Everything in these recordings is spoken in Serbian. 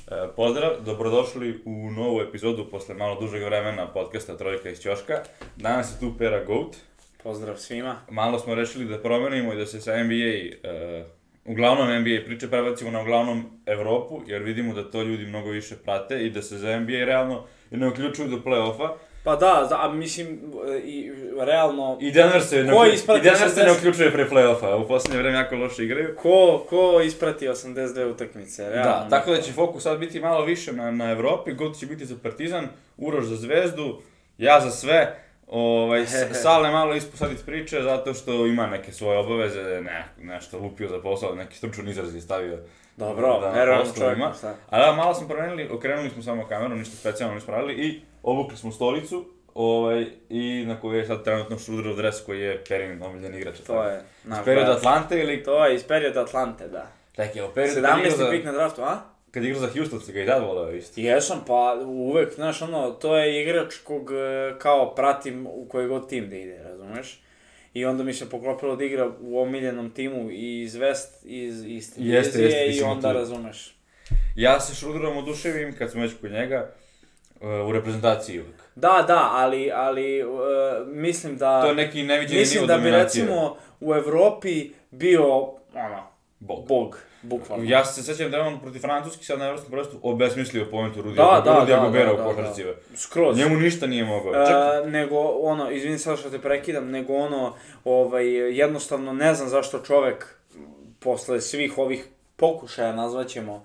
Pozdrav, dobrodošli u novu epizodu posle malo dužeg vremena podcasta Trojka iz Ćoška. Danas je tu Pera Goat. Pozdrav svima. Malo smo rešili da promenimo i da se sa NBA, uglavnom NBA priče prebacimo na uglavnom Evropu, jer vidimo da to ljudi mnogo više prate i da se za NBA realno ne uključuju do play-offa. Pa da, mislim, i realno... I Denver se ne uključuje pre play-offa, u poslednje vreme jako loše igraju. Ko isprati 82 utakmice, realno? Da, tako da će fokus sad biti malo više na Evropi, Goat će biti za Partizan, Uroš za Zvezdu, ja za sve. Sale malo sad iz priče zato što ima neke svoje obaveze, nešto lupio za posao, neki stručan izraz je stavio. Dobro, neravno čovjek, šta? Ali da, malo smo promenili, okrenuli smo samo kameru, ništa specijalno nismo radili i obukli smo stolicu i na kojoj je sad trenutno Šruderov dres koji je Perin omiljen igrač. To je naš iz perioda Atlante ili... To je iz perioda Atlante, da. Tako je, period 17. pik na draftu, a? Kad igra za Houston se ga i tad voleo isto. Jesam, pa uvek, znaš to je igrač kog kao pratim u koji god tim da ide, razumeš? I onda mi se poklopilo da igra u omiljenom timu i iz iste divizije i onda razumeš. Ja se Šruderom oduševim kad smo već kod njega u reprezentaciji uvek. Da, ali mislim da... To je neki neviđeni nivo dominacije. Mislim da bi recimo u Evropi bio, bog. Bukvalno. Ja se sećam da je on protiv Francuski sad na evropskom prvenstvu obesmislio pojentu Rudija Gobera u košarci. Skroz. Njemu ništa nije mogao. Nego izvini sad što te prekidam, nego jednostavno ne znam zašto čovek posle svih ovih pokušaja, nazvaćemo,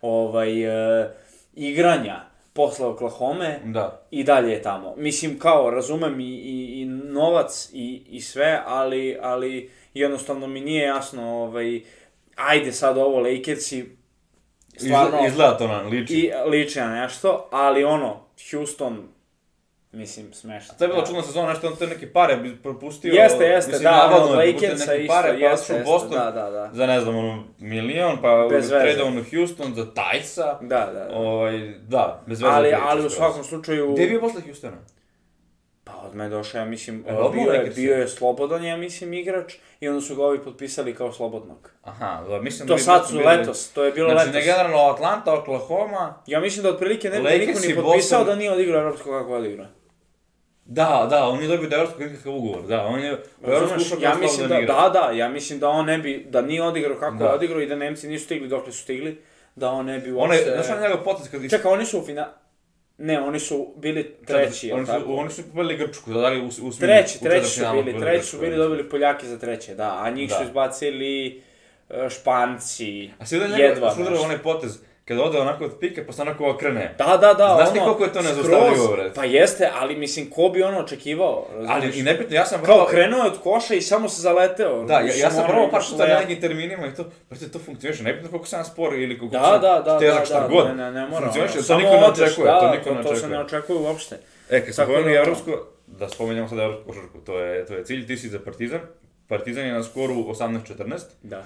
igranja posle Oklahome i dalje je tamo. Mislim, kao, razumem i novac i sve, ali jednostavno mi nije jasno, ajde sad ovo, Lakersi, stvarno... Izgleda to nam, liči. Liči na nešto, ali Houston, mislim, smešno. To je bila čudna sezona, nešto on te neke pare bi propustio. Jeste, da, Lakersa isto, jeste, da. Za, ne znam, milion, pa tradovan u Houston za Tajsa. Da, bez veze. Ali u svakom slučaju... Gde je bio posle Houstona? Pa od me došao, ja mislim, bio je slobodan, ja mislim, igrač i onda su ga ovi potpisali kao slobodnog. Aha, da, mislim to sad su letos, to je bilo letos. Znači, ne generalno Atlanta, Oklahoma... Ja mislim da otprilike ne bi niko ni potpisao da nije odigrao evropsko kako odigrao. Da, on je dobio da evropsko nikakav ugovor, da, on je u evropsku ušao kao slobodan igrač. Ja mislim da on ne bi, da nije odigrao kako je odigrao i da Nemci nisu stigli dokle su stigli, da on ne bi uopšte... Znaš on njegov potez kad... Čekaj, oni su u finalu... Ne, oni su bili treći, jel tako? Oni su pobedili Grčku, da dali u treći su bili dobili Poljaki za treće, da, a njih su izbacili Španci, jedva. A Šruderov onaj potez, kada ode onako od pike, pa se onako okrene. Da, znaš ti koliko je to nezaustavljivo, bre? Pa jeste, ali mislim, ko bi očekivao, razumiješ? Ali i nepitno, ja sam kao krenuo je od koša i samo se zaleteo. Da, ja sam prvo par puta na nekim terminima i to, brate, to funkcioniše, nepitno koliko sam spor ili koliko sam težak šta god. Ne mora. Funkcioniše, to niko ne očekuje, to se ne očekuje uopšte. Kad smo govorili evropsko, da spomenjamo sad evropsku košarku, to je cilj, ti si za Partizan je na skoru 18-14. Da.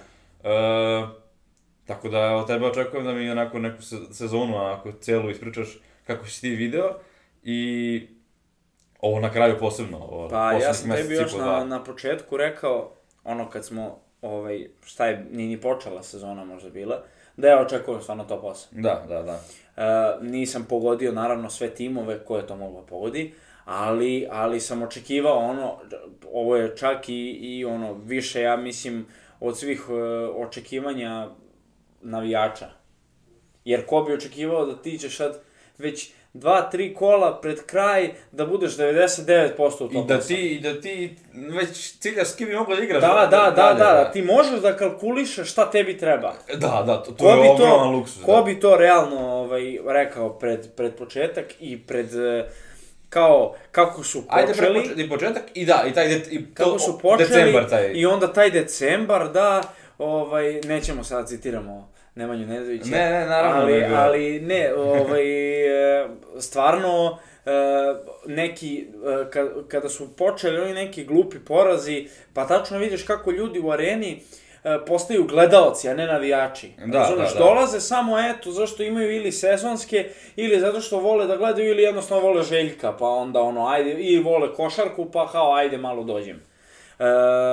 Tako da od tebe očekujem da mi onako neku sezonu, onako celu ispričaš kako si ti video i ovo na kraju posebno. Pa ja sam tebi još na početku rekao, kad smo, nije ni počela sezona možda bila, da ja očekujem stvarno top 8. Da. Nisam pogodio naravno sve timove koje to moglo pogodi, ali sam očekivao ovo je čak i više, ja mislim, od svih očekivanja navijača. Jer ko bi očekivao da ti ćeš sad već 2-3 kola pred kraj da budeš 99% u top 8. I da ti već ciljaš s kim bi mogla da igraš. Da, ti možeš da kalkulišeš šta tebi treba. Da, to je ogroman luksus. Ko bi to realno rekao pred početak i pred... Kao, kako su počeli... Ajde početak i taj kako su počeli i onda taj decembar, nećemo sad citiramo Nemanju Nedovića. Ne, naravno. Ali ne, stvarno, kada su počeli oni neki glupi porazi, pa tačno vidiš kako ljudi u areni postaju gledaoci, a ne navijači. Razumeš, dolaze samo zašto imaju ili sezonske, ili zato što vole da gledaju, ili jednostavno vole Željka, pa onda ajde, ili vole košarku, pa ajde malo dođem.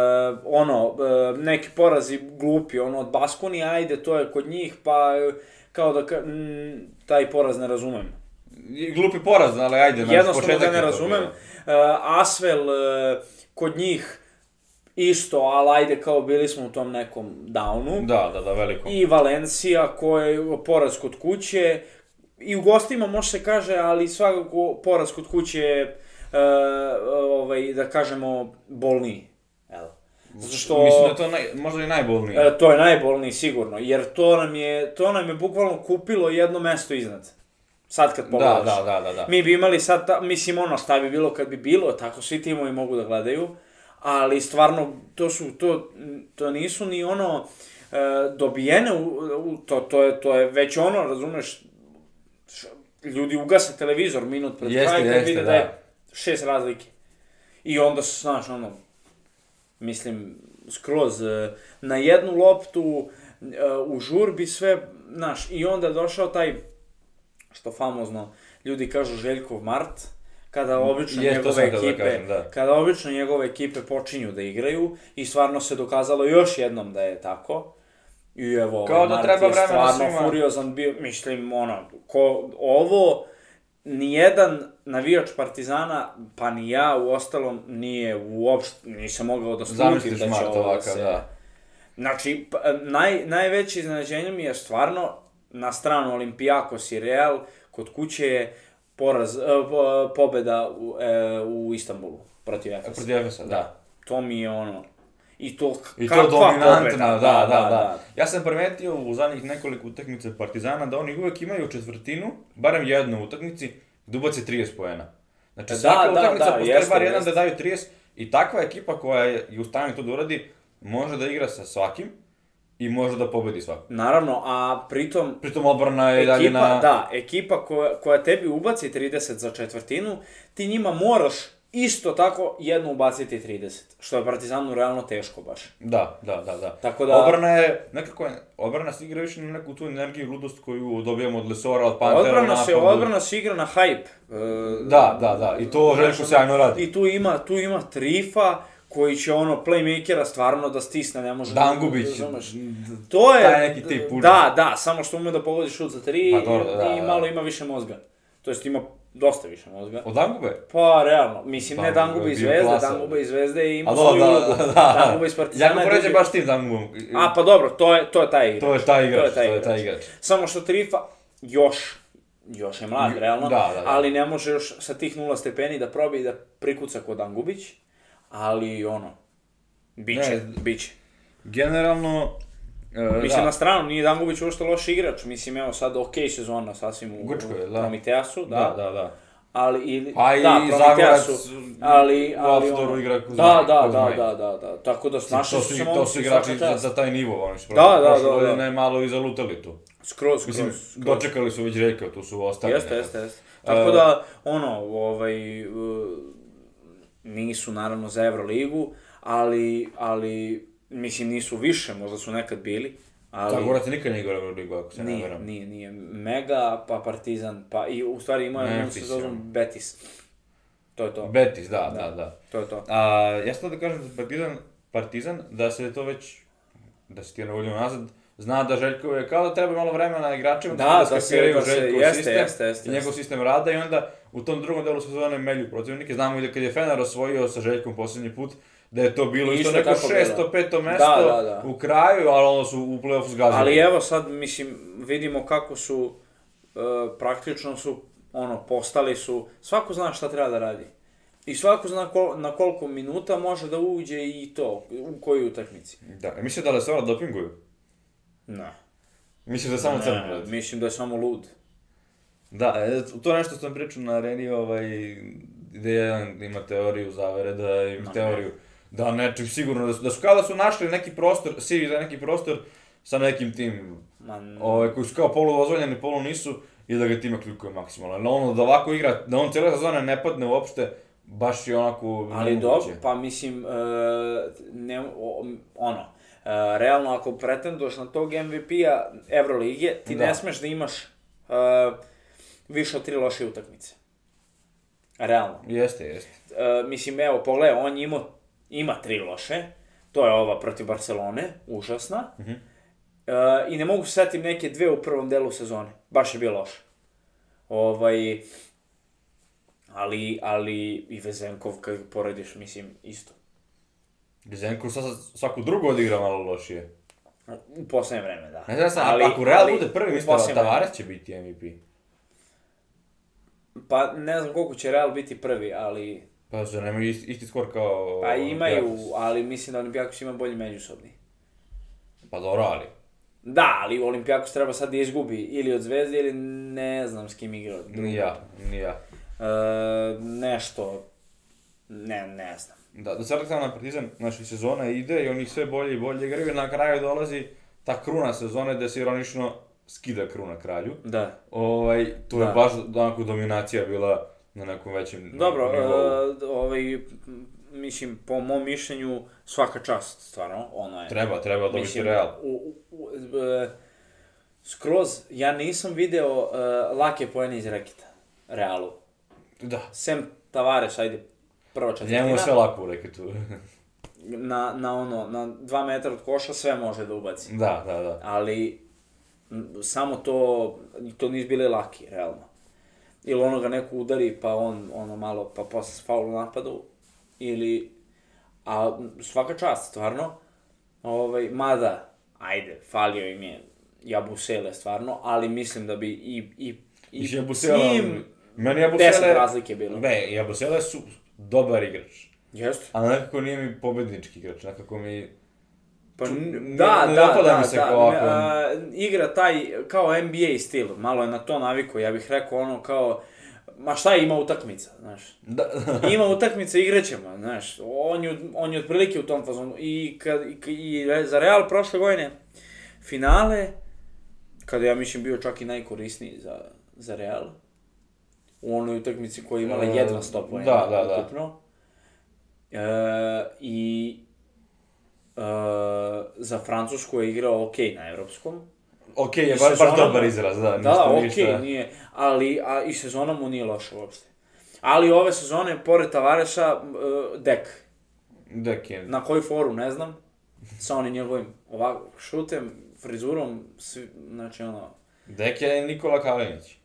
Neki porazi glupi, od Baskonija, ajde, to je kod njih, pa kao da taj poraz ne razumem. Glupi poraz, ali ajde, jednostavno ga ne razumem. Asvel, kod njih isto, ali ajde kao bili smo u tom nekom downu. Da, velikom. I Valencija, koja je poraz kod kuće. I u gostima može se kaže, ali svakako poraz kod kuće je, da kažemo, bolniji. Zato što... Mislim da je to možda i najbolniji. To je najbolniji, sigurno, jer to nam je bukvalno kupilo jedno mesto iznad. Sad kad pogledaš. Da. Mi bi imali sad, mislim šta bi bilo kad bi bilo, tako svi timovi mogu da gledaju, ali stvarno, to nisu ni dobijene, to je već razumeš, ljudi ugase televizor minut pred kraj kad vide da je 6 razlike. I onda, znaš, mislim, skroz, na jednu loptu, u žurbi sve, znaš, i onda je došao taj, što famozno ljudi kažu Željkov Mart, kada obično njegove ekipe počinju da igraju i stvarno se dokazalo još jednom da je tako. I evo, Mart je stvarno furiozan bio, mislim, ovo, nijedan navijač Partizana, pa ni ja u ostalom, nisam mogao da slutim da će ovo se... Znači, najveće iznenađenje mi je stvarno, na stranu Olimpijakos i Real, kod kuće je pobeda u Istanbulu, protiv Efesa. Protiv Efesa, da. To mi je I to dominantna, da. Ja sam primetio u zadnjih nekoliko utakmica Partizana da oni uvek imaju četvrtinu, barem jednu utakmici, da ubace 30 poena. Znači svaka utakmica postoje bar jedan da daju 30 i takva ekipa koja je u stanju to da uradi, može da igra sa svakim i može da pobedi svakog. Naravno, a pritom... Pritom odbrana je dalje na... Da, ekipa koja tebi ubaci 30 za četvrtinu, ti njima moraš isto tako jednu ubaciti 30, što je Partizanu realno teško baš. Da. Tako da... Odbrana se igra više na neku tu energiju i ludost koju dobijamo od Lesora, od Pantera u napadu. Odbrana se igra na hype. Da, i to Željko sjajno radi. I tu ima Trifa, koji će playmakera stvarno da stisne, ne može... Dangubić, taj neki tip puđa. Da, samo što ume da pogodi šut za 3 i malo ima više mozga. To jest ima dosta više mozga. Od Dangube? Pa, realno. Mislim, ne Dangube iz Zvezde, Dangube iz Zvezde ima svoju ulogu. Dangube iz Partizana... Ja poređem baš tim Dangubom. Pa dobro, to je taj igrač. To je taj igrač. Samo što Trifa još je mlad, realno, ali ne može još sa tih 0 stepeni da probi i da prikuca kod Dangubić, ali biće. Generalno... Mislim, na stranu, nije Dangubić uopšte loš igrač, mislim, evo sad okej sezona sasvim u Prometeasu, da. Ali, ili... Pa i Zagorac u Aftoru igra Kuzma. Da, tako da snašao su se mogu... To su igrači za taj nivo, oni su prošle godine malo i zalutali tu. Skroz. Mislim, dočekali su već Željka, tu su ostali. Jeste. Tako da, nisu naravno za Euroligu, ali, mislim, nisu više, možda su nekad bili. Zagorac nikad nije igrao Euroligu, ako se ne veram. Nije. Mega, pa Partizan, pa i u stvari imao je se zove Betis. To je to. Betis, da. To je to. Ja sam da kažem za Partizan, da se to već, da se ti navodimo nazad, zna da Željko je kao da treba malo vremena igračima da skapiraju Željkov sistem i njegov sistem rada i onda u tom drugom delu sezone melju protivnike. Znamo i da kad je Fener osvojio sa Željkom posljednji put, da je to bilo isto neko 605. mesto u kraju, ali onda su u play-offu zgazili. Ali evo sad, mislim, vidimo kako su, praktično su, postali su, svako zna šta treba da radi. I svako zna na koliko minuta može da uđe i to, u kojoj utakmici. Da, misliš da Lesora dopinguju? Ne. Misliš da je samo crno radi? Mislim da je samo lud. Da, to je nešto što sam pričao na areni, gde jedan ima teoriju zavere, da ima teoriju da nečim sigurno, da su kao da su našli neki prostor, sivi za neki prostor sa nekim tim, koji su kao polu dozvoljeni, polu nisu, i da ga tima klikuje maksimalno. Da ovako igra, da on cijela sezona ne padne uopšte, baš je onako... Ali dobro, pa mislim, realno ako pretenduješ na tog MVP-a Evrolige, ti ne smeš da imaš više od 3 loše utakmice. Realno. Jeste. Mislim, evo, pogledaj, on ima 3 loše, to je ova protiv Barcelone, užasna, I ne mogu se setim neke dve u prvom delu sezone. Baš je bilo loše. Ali i Vezenkov, kad porediš, mislim, isto. Vezenkov svaku drugu odigra malo lošije. U poslednje vreme, da. Ne znam sam, ako Real bude prvi, isto Tavares će biti MVP. Pa ne znam koliko će Real biti prvi, ali... Pa se nemaju isti skor kao... Pa imaju, ali mislim da Olimpijakos ima bolji međusobni. Pa dobro, ali... Da, ali Olimpijakos treba sad da izgubi ili od Zvezde ili ne znam s kim igrao. Ni ja. Nešto... Ne znam. Da se vrtamo na Partizan, naša sezona ide i oni sve bolje i bolje igraju, na kraju dolazi ta kruna sezone gde se ironično skida kruna kralju. Da. Tu je baš onako dominacija bila na nekom većem nivou. Dobro, mislim, po mom mišljenju, svaka čast, stvarno, ono je... Treba dobiti Real. Skroz, ja nisam video lake poene iz reketa, Realu. Da. Sem Tavares, ajde, prva četvrtina. Njemu je sve lako u reketu. Na 2 metra od koša sve može da ubaci. Da. Ali, samo to nisu bile laki, realno. Ili ono ga neko udari, pa on malo, pa posle faul u napadu, ili... A svaka čast, stvarno. Mada, ajde, falio im je Jabusele, stvarno, ali mislim da bi i tim... Meni Jabusele... 10 razlike bilo. Ne, Jabusele su dobar igrač. Jeste. Ali nekako nije mi pobednički igrač, nekako mi... Pa, da, igra taj kao NBA stil, malo je na to navikao, ja bih rekao ono kao, ma šta je, ima utakmica, znaš. Ima utakmica, igraćemo, znaš, on je otprilike u tom fazonu. I za Real prošle godine, finale, kada ja mislim bio čak i najkorisniji za Real, u onoj utakmici koja je imala jedva 100 poena ukupno. I za Francusku je igrao okej na evropskom. Okej je baš dobar izraz, da. Da, okej, nije, ali i sezona mu nije loša uopšte. Ali ove sezone, pored Tavaresa, Dek je. Na koju foru, ne znam, sa onim njegovim ovako šutem, frizurom, znači ono... Dek je Nikola Kalinić.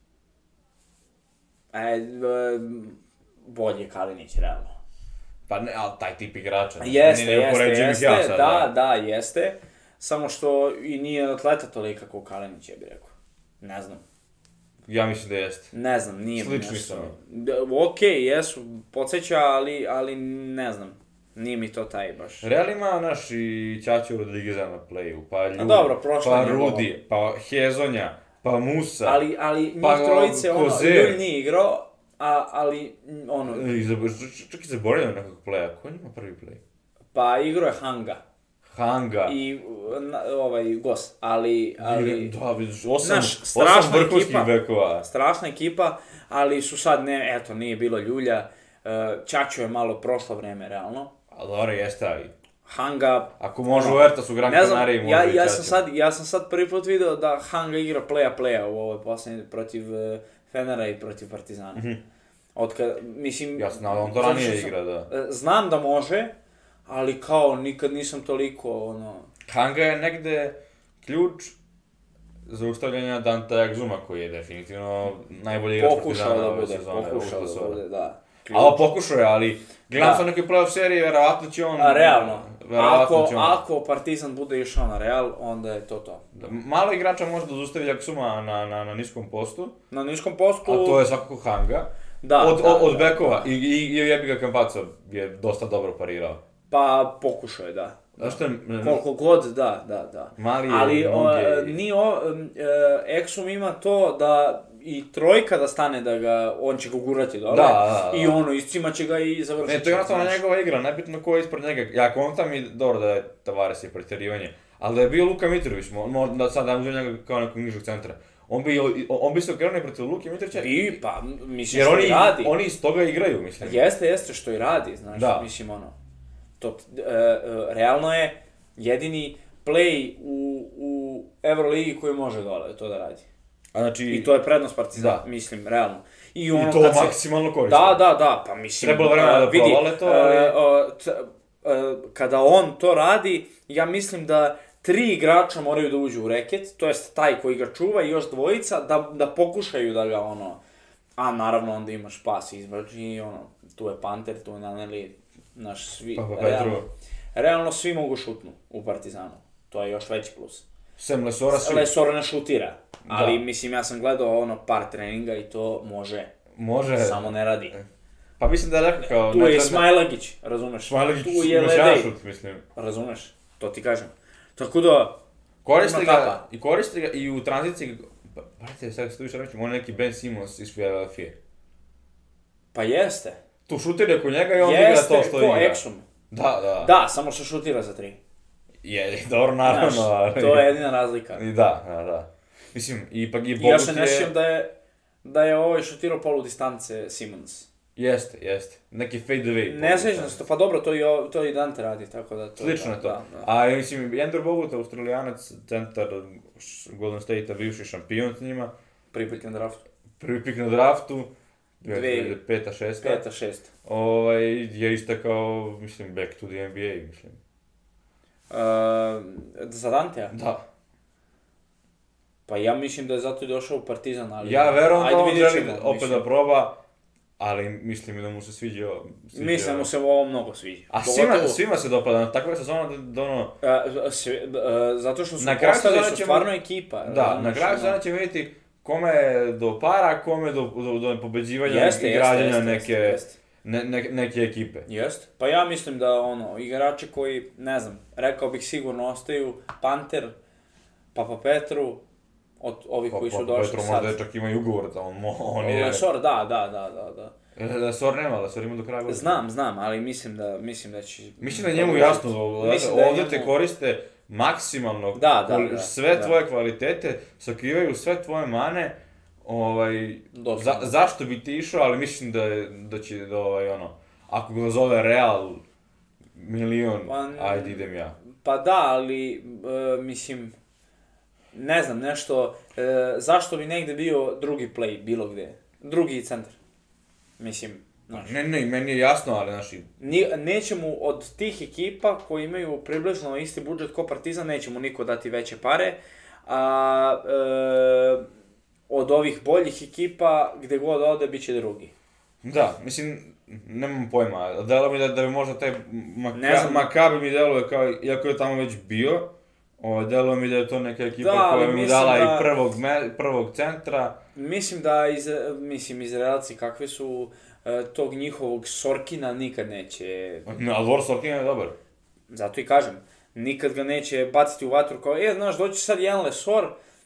Bolje Kalinić, realno. Pa ne, ali taj tip igrača. Jeste, da, jeste. Samo što i nije atleta tolika kao Kalinić, ja bih rekao. Ne znam. Ja mislim da jeste. Ne znam, nije... Slični su mi. Okej, jesu, podsjeća, ali ne znam. Nije mi to taj baš. Real ima naš i Ćaću Rodrigueza na playu, pa Ljudi, pa Rudi, pa Hezonja, pa Musa, ali njih trojice, Ljulj nije igrao, ali ono... Čak i zaboravljam nekog playa, ko je njima prvi play? Pa igrao je Hanga. I Gos, ali... Da, vidiš, 8 vrhunskih bekova. Strašna ekipa, ali su sad, nije bilo Ljulja, Ćaću je malo prošlo vreme, realno. Ali dobro, jeste, ali... Hanga... Ako može u Ertasu, Gran Canaria, može i Ćaću. Ja sam sad prvi put video da Hanga igra playa u ovoj poslednji protiv Fenera i protiv Partizana. Mislim... Ja znam, on to ranije igra, da. Znam da može, ali kao nikad nisam toliko, Hanga je negde ključ zaustavljanja Dantea Exuma, koji je definitivno najbolji igrač Partizana ove sezone. Pokušao da bude, da. Ali pokušao je, ali gledam sa neke playoff serije, verovatno će on... Realno. Ako Partizan bude išao na Real, onda je to. Malo igrača može da zaustavi Exuma na niskom postu. Na niskom postu... A to je svakako Hanga. Od bekova. I jebi ga Campazzo je dosta dobro parirao. Pa pokušao je, da. Koliko god, da. Ali Exum ima to da i trojka da stane da ga, on će ga gurati dole. I iscima će ga i završiti. Ne, to je jednostavno njegova igra, nebitno ko je ispred njega. Ja kontam i dobro da je Tavares i preterivanje. Ali da je bio Luka Mitrović, da sad uzem njega kao nekog nižeg centra. On bi se okrenuo protiv Luke Mitrovića. Pa, mislim što i radi. Jer oni iz toga igraju, mislim. Jeste što i radi, znaš, mislim realno je jedini play u Euroligi koji može dole to da radi. I to je prednost Partizana, mislim, realno. I to maksimalno koristi. Da, pa mislim... Trebalo vremena da provale to, ali... Kada on to radi, ja mislim da 3 igrača moraju da uđu u reket, to jest taj koji ga čuva i još dvojica, da pokušaju da ga a naravno onda imaš pas izbači i tu je Panter, tu je Naneli, naš svi, realno svi mogu šutnu u Partizanu, to je još veći plus. Sem Lesora svi. Lesora ne šutira, ali mislim ja sam gledao par treninga i to može, samo ne radi. Pa mislim da je rekao kao... Tu je i Smajlagić, razumeš? Smajlagić imaš jedan šut, mislim. Razumeš, to ti kažem. Tako da... Koriste ga i u tranziciji, brate, sad što više reći, on neki Ben Simmons iz Philadelphia. Pa jeste. Tu šutira kod njega i on igra to što igra. Jeste, ko Exum. Da. Da, samo što šutira za 3. Je, dobro, naravno. Znaš, to je jedina razlika. Da. Mislim, ipak i Bogut je... Ja se ne sjećam da je ovaj šutirao polu distance Simmons. Jeste. Neki fade away. Ne sjećam se to, pa dobro, to i Dante radi, tako da... Slično je to. Da. A mislim, Andrew Bogut, Australijanac, centar Golden State-a, bivši šampion s njima. Prvi pik na draftu. 5-6. 5-6. Je istakao, mislim, back to the NBA, mislim. Za Dantea? Da. Pa ja mislim da je zato i došao u Partizan, ali... Ja verujem da on želi opet da proba, ali mislim da mu se sviđa... Mislim da mu se ovo mnogo sviđa. A svima se dopada, takva je sezona da ono... Zato što su postali su stvarno ekipa. Da, na kraju sezona ćemo vidjeti kome je do para, kome do pobeđivanja i građenja neke ekipe. Jeste. Pa ja mislim da igrači koji, ne znam, rekao bih sigurno ostaju Panter, Papa Petru, od ovih koji su došli sad. Petru možda čak ima i ugovor da on je... Lesor, da. Lesor nema, Lesor ima do kraja godine. Znam, ali mislim da će... Mislim da je njemu jasno, ovdje te koriste maksimalno, sve tvoje kvalitete, sakrivaju sve tvoje mane, zašto bi ti išao, ali mislim da će, ako ga zove Real, milion, ajde idem ja. Pa da, ali, mislim, ne znam, nešto, zašto bi negde bio drugi play, bilo gde, drugi centar, mislim, znaš. Ne, meni je jasno, ali, znaš... Neće mu od tih ekipa koji imaju približno isti budžet ko Partizan, neće mu niko dati veće pare, a od ovih boljih ekipa, gde god ode, bit će drugi. Da, mislim, nemam pojma, delo mi da bi možda taj Makabi mi deluje kao, iako je tamo već bio, delo mi da je to neka ekipa koja mi dala i prvog centra. Mislim da, Izraelci kakvi su, tog njihovog Sorkina nikad neće... Ali dvor Sorkina je dobar. Zato i kažem, nikad ga neće baciti u vatru kao, znaš, doći sad jedan Lesor,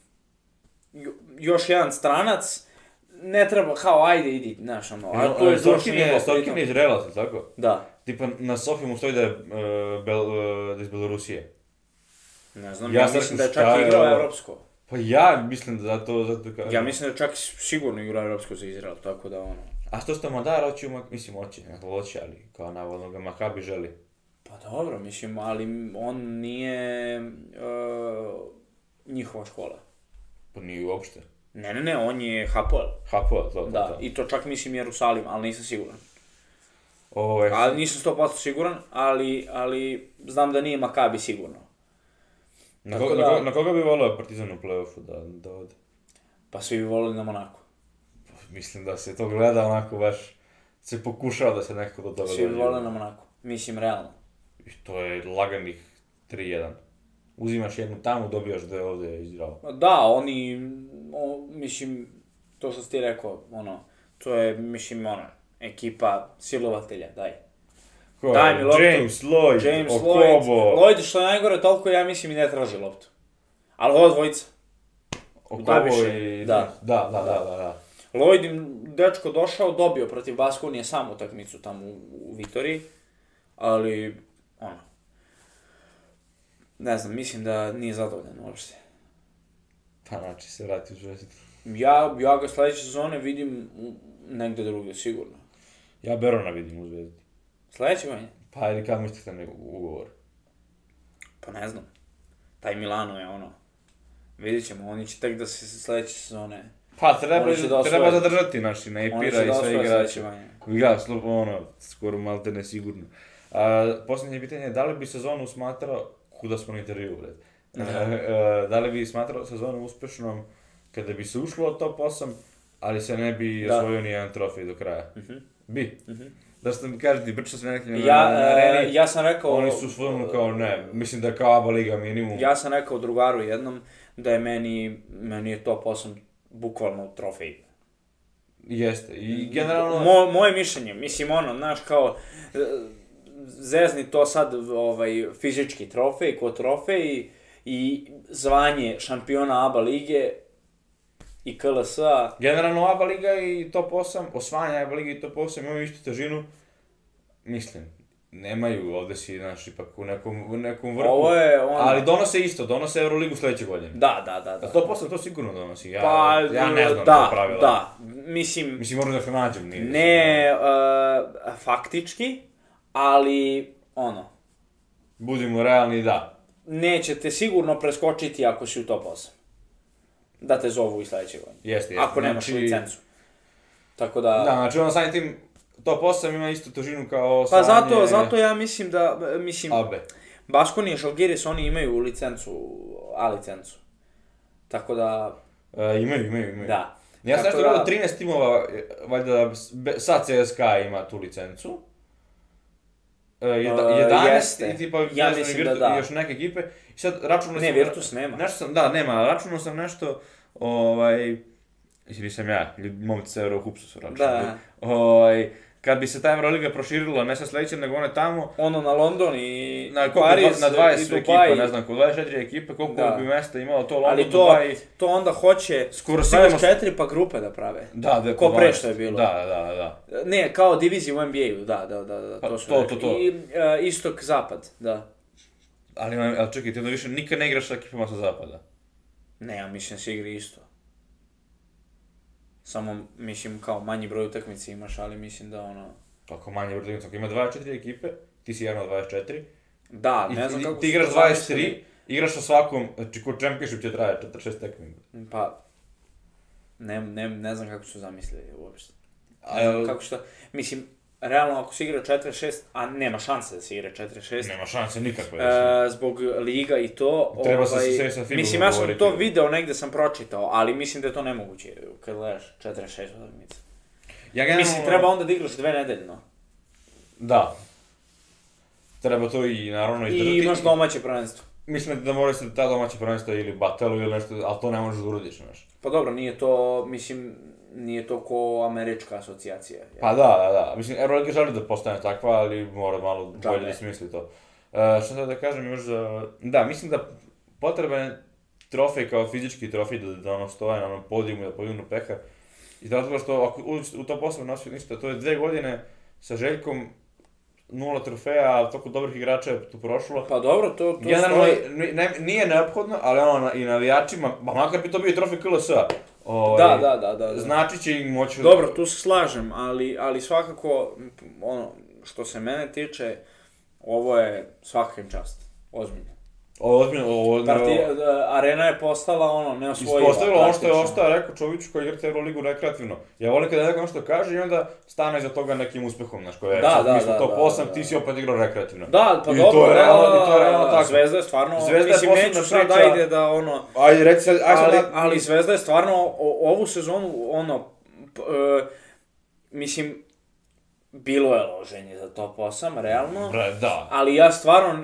još jedan stranac, ne treba, kao, ajde, idi, znaš, Sorkin je Izraelac, tako? Da. Tipa, na Sofiji mu stoji da je iz Belorusije. Ne znam, ja mislim da je čak igrao evropsko. Pa ja mislim da zato kažem. Ja mislim da je čak sigurno igrao evropsko za Izrael, tako da A što ste Madar hoće, ali kao navodno ga Makabi želi. Pa dobro, mislim, ali on nije njihova škola. Pa nije uopšte. Ne, on je Hapoel. Hapoel, to. Da, i to čak mislim Jerusalim, ali nisam siguran. Ali nisam 100% siguran, ali znam da nije Makabi sigurno. Na koga bi volio Partizan u play-offu da ode? Pa svi bi volili na Monaku. Mislim da se to gleda onako baš, se pokušava da se nekako do toga dođe. Svi bi volili na Monaku, mislim realno. I to je laganih 3-1. Uzimaš jednu tamo, dobijaš da je ovdje izdravo. Da, mislim, to što si ti rekao, to je, mislim, ekipa silovatelja, daj. Daj mi loptu. James Lloyd, Okobo. Lloyd, što je najgore, toliko ja mislim i ne traži loptu. Ali ovo dvojica. Okobo i... Da. Lloyd im dečko došao, dobio protiv Baskonije sam utakmicu tamo u Vitoriji, ali, ne znam, mislim da nije zadovoljan uopšte. Pa znači se vrati u Zvezdu. Ja ga sledeće sezone vidim negde drugdje, sigurno. Ja Berona vidim u Zvezdi. Sledeće godine? Pa ajde, kad mislite na ugovor? Pa ne znam. Taj Milano je vidit ćemo, oni će tek da se sledeće sezone... Pa treba zadržati naši, ne Epira i sve igrače. Ja, skoro malte ne sigurno. Posljednje pitanje je, da li bi sezonu smatrao, kuda smo na intervju, Da li bi smatrao sezonu uspešnom kada bi se ušlo od top 8, ali se ne bi osvojio ni jedan trofej do kraja? Bi. Da što mi kažete, pričao sam nekim na areni, ja sam rekao... Oni su svojom kao ne, mislim da je kao ABA liga minimum. Ja sam rekao drugaru jednom da je meni je top 8 bukvalno trofej. Jeste, i generalno... Moje mišljenje, mislim znaš kao, zezni to sad fizički trofej, ko trofej i zvanje šampiona ABA lige i KLS-a. Generalno ABA liga i top 8, osvajanje ABA liga i top 8 imaju istu težinu, mislim, nemaju ovde si, znaš, ipak u nekom vrhu, ali donose Euroligu sledeće godine. Da. Top 8 to sigurno donosi, ja ne znam to pravila. Da, mislim, moram da se nađem. Ne faktički, ali budimo realni, da. Neće te sigurno preskočiti ako si u top 8. Da te zovu i sledeće godine. Jeste. Ako nemaš licencu. Tako da... Da, znači samim tim top 8 ima istu težinu kao osvajanje... Pa zato ja mislim da, AB. Baskoni i Žalgiris, oni imaju licencu, A licencu. Tako da... Imaju. Da. Ja sam nešto gledao 13 timova, valjda sad CSKA ima tu licencu. 11 i tipa ja mislim da još neke ekipe. I sad računao sam... Ne, Virtus nema. Nema, računao sam nešto, ili sam ja, momci sa Eurohoopsu su računali. Kad bi se ta Euroliga proširila, ne sa sledeće, nego one tamo... Na London i Pariz na 20 ekipa, ne znam, kod 24 ekipe, koliko bi mesta imalo to London, Dubai... Ali to onda hoće 24 pa grupe da prave. Da, ko pre što je bilo. Da. Ne, kao divizije u NBA-u, da, to su rekli. To. I istok-zapad, da. Ali čekaj, ti onda više nikad ne igraš sa ekipama sa zapada? Ne, ja mislim da se igri isto. Samo, mislim, kao manji broj utakmica imaš, ali mislim da Kako manji broj utakmica? Ako ima 24 ekipe, ti si jedan od 24. Da, ne znam kako... Ti igraš 23, igraš sa svakom, znači ko Championship će traje 46 tekmi. Pa, ne znam kako su zamislili uopšte. Kako što, mislim, realno ako se igra 4-6, a nema šanse da se igra 4-6. Nema šanse nikakve. Zbog liga i to. Treba se sve sa FIBA. Mislim, ja sam to video, negde sam pročitao, ali mislim da je to nemoguće kad gledaš 4-6 utakmica. Mislim, treba onda da igraš 2 nedeljno. Da. Treba to i naravno izdržati. I imaš domaće prvenstvo. Mislim da mora se ta domaća prvenstva ili batelu ili nešto, ali to ne možeš da uradiš, znaš. Pa dobro, nije to ko američka asocijacija. Pa da. Mislim, Euroliga želi da postane takva, ali mora malo bolje da smisli to. Što sad da kažem još za... Da, mislim da potreban trofej kao fizički trofej da stoje na podijumu i da podignu pehar. I zato što ako u to posebno nosio ništa, to je 2 godine sa Željkom, 0 trofeja, ali toliko dobrih igrača je tu prošlo. Pa dobro, to generalno, nije neophodno, ali i navijačima, makar bi to bio trofej KLS-a. Da. Znači će im moći... Dobro, tu se slažem, ali svakako, što se mene tiče, ovo je svaka im čast, ozbiljno. Arena je postala neosvojiva. Ispostavila ono što je ostao, rekao Čoviću koji igrate Euroligu rekreativno. Ja volim kada neko nešto kaže i onda stane iza toga nekim uspehom, znaš, koji je, mi smo top 8, ti si opet igrao rekreativno. Da, pa dobro, to je realno tako. Zvezda je stvarno, mislim, neću sad ajde da Ajde, reci sad, ali Zvezda je stvarno, ovu sezonu, mislim, bilo je loženje za top 8, realno, da. Ali ja stvarno,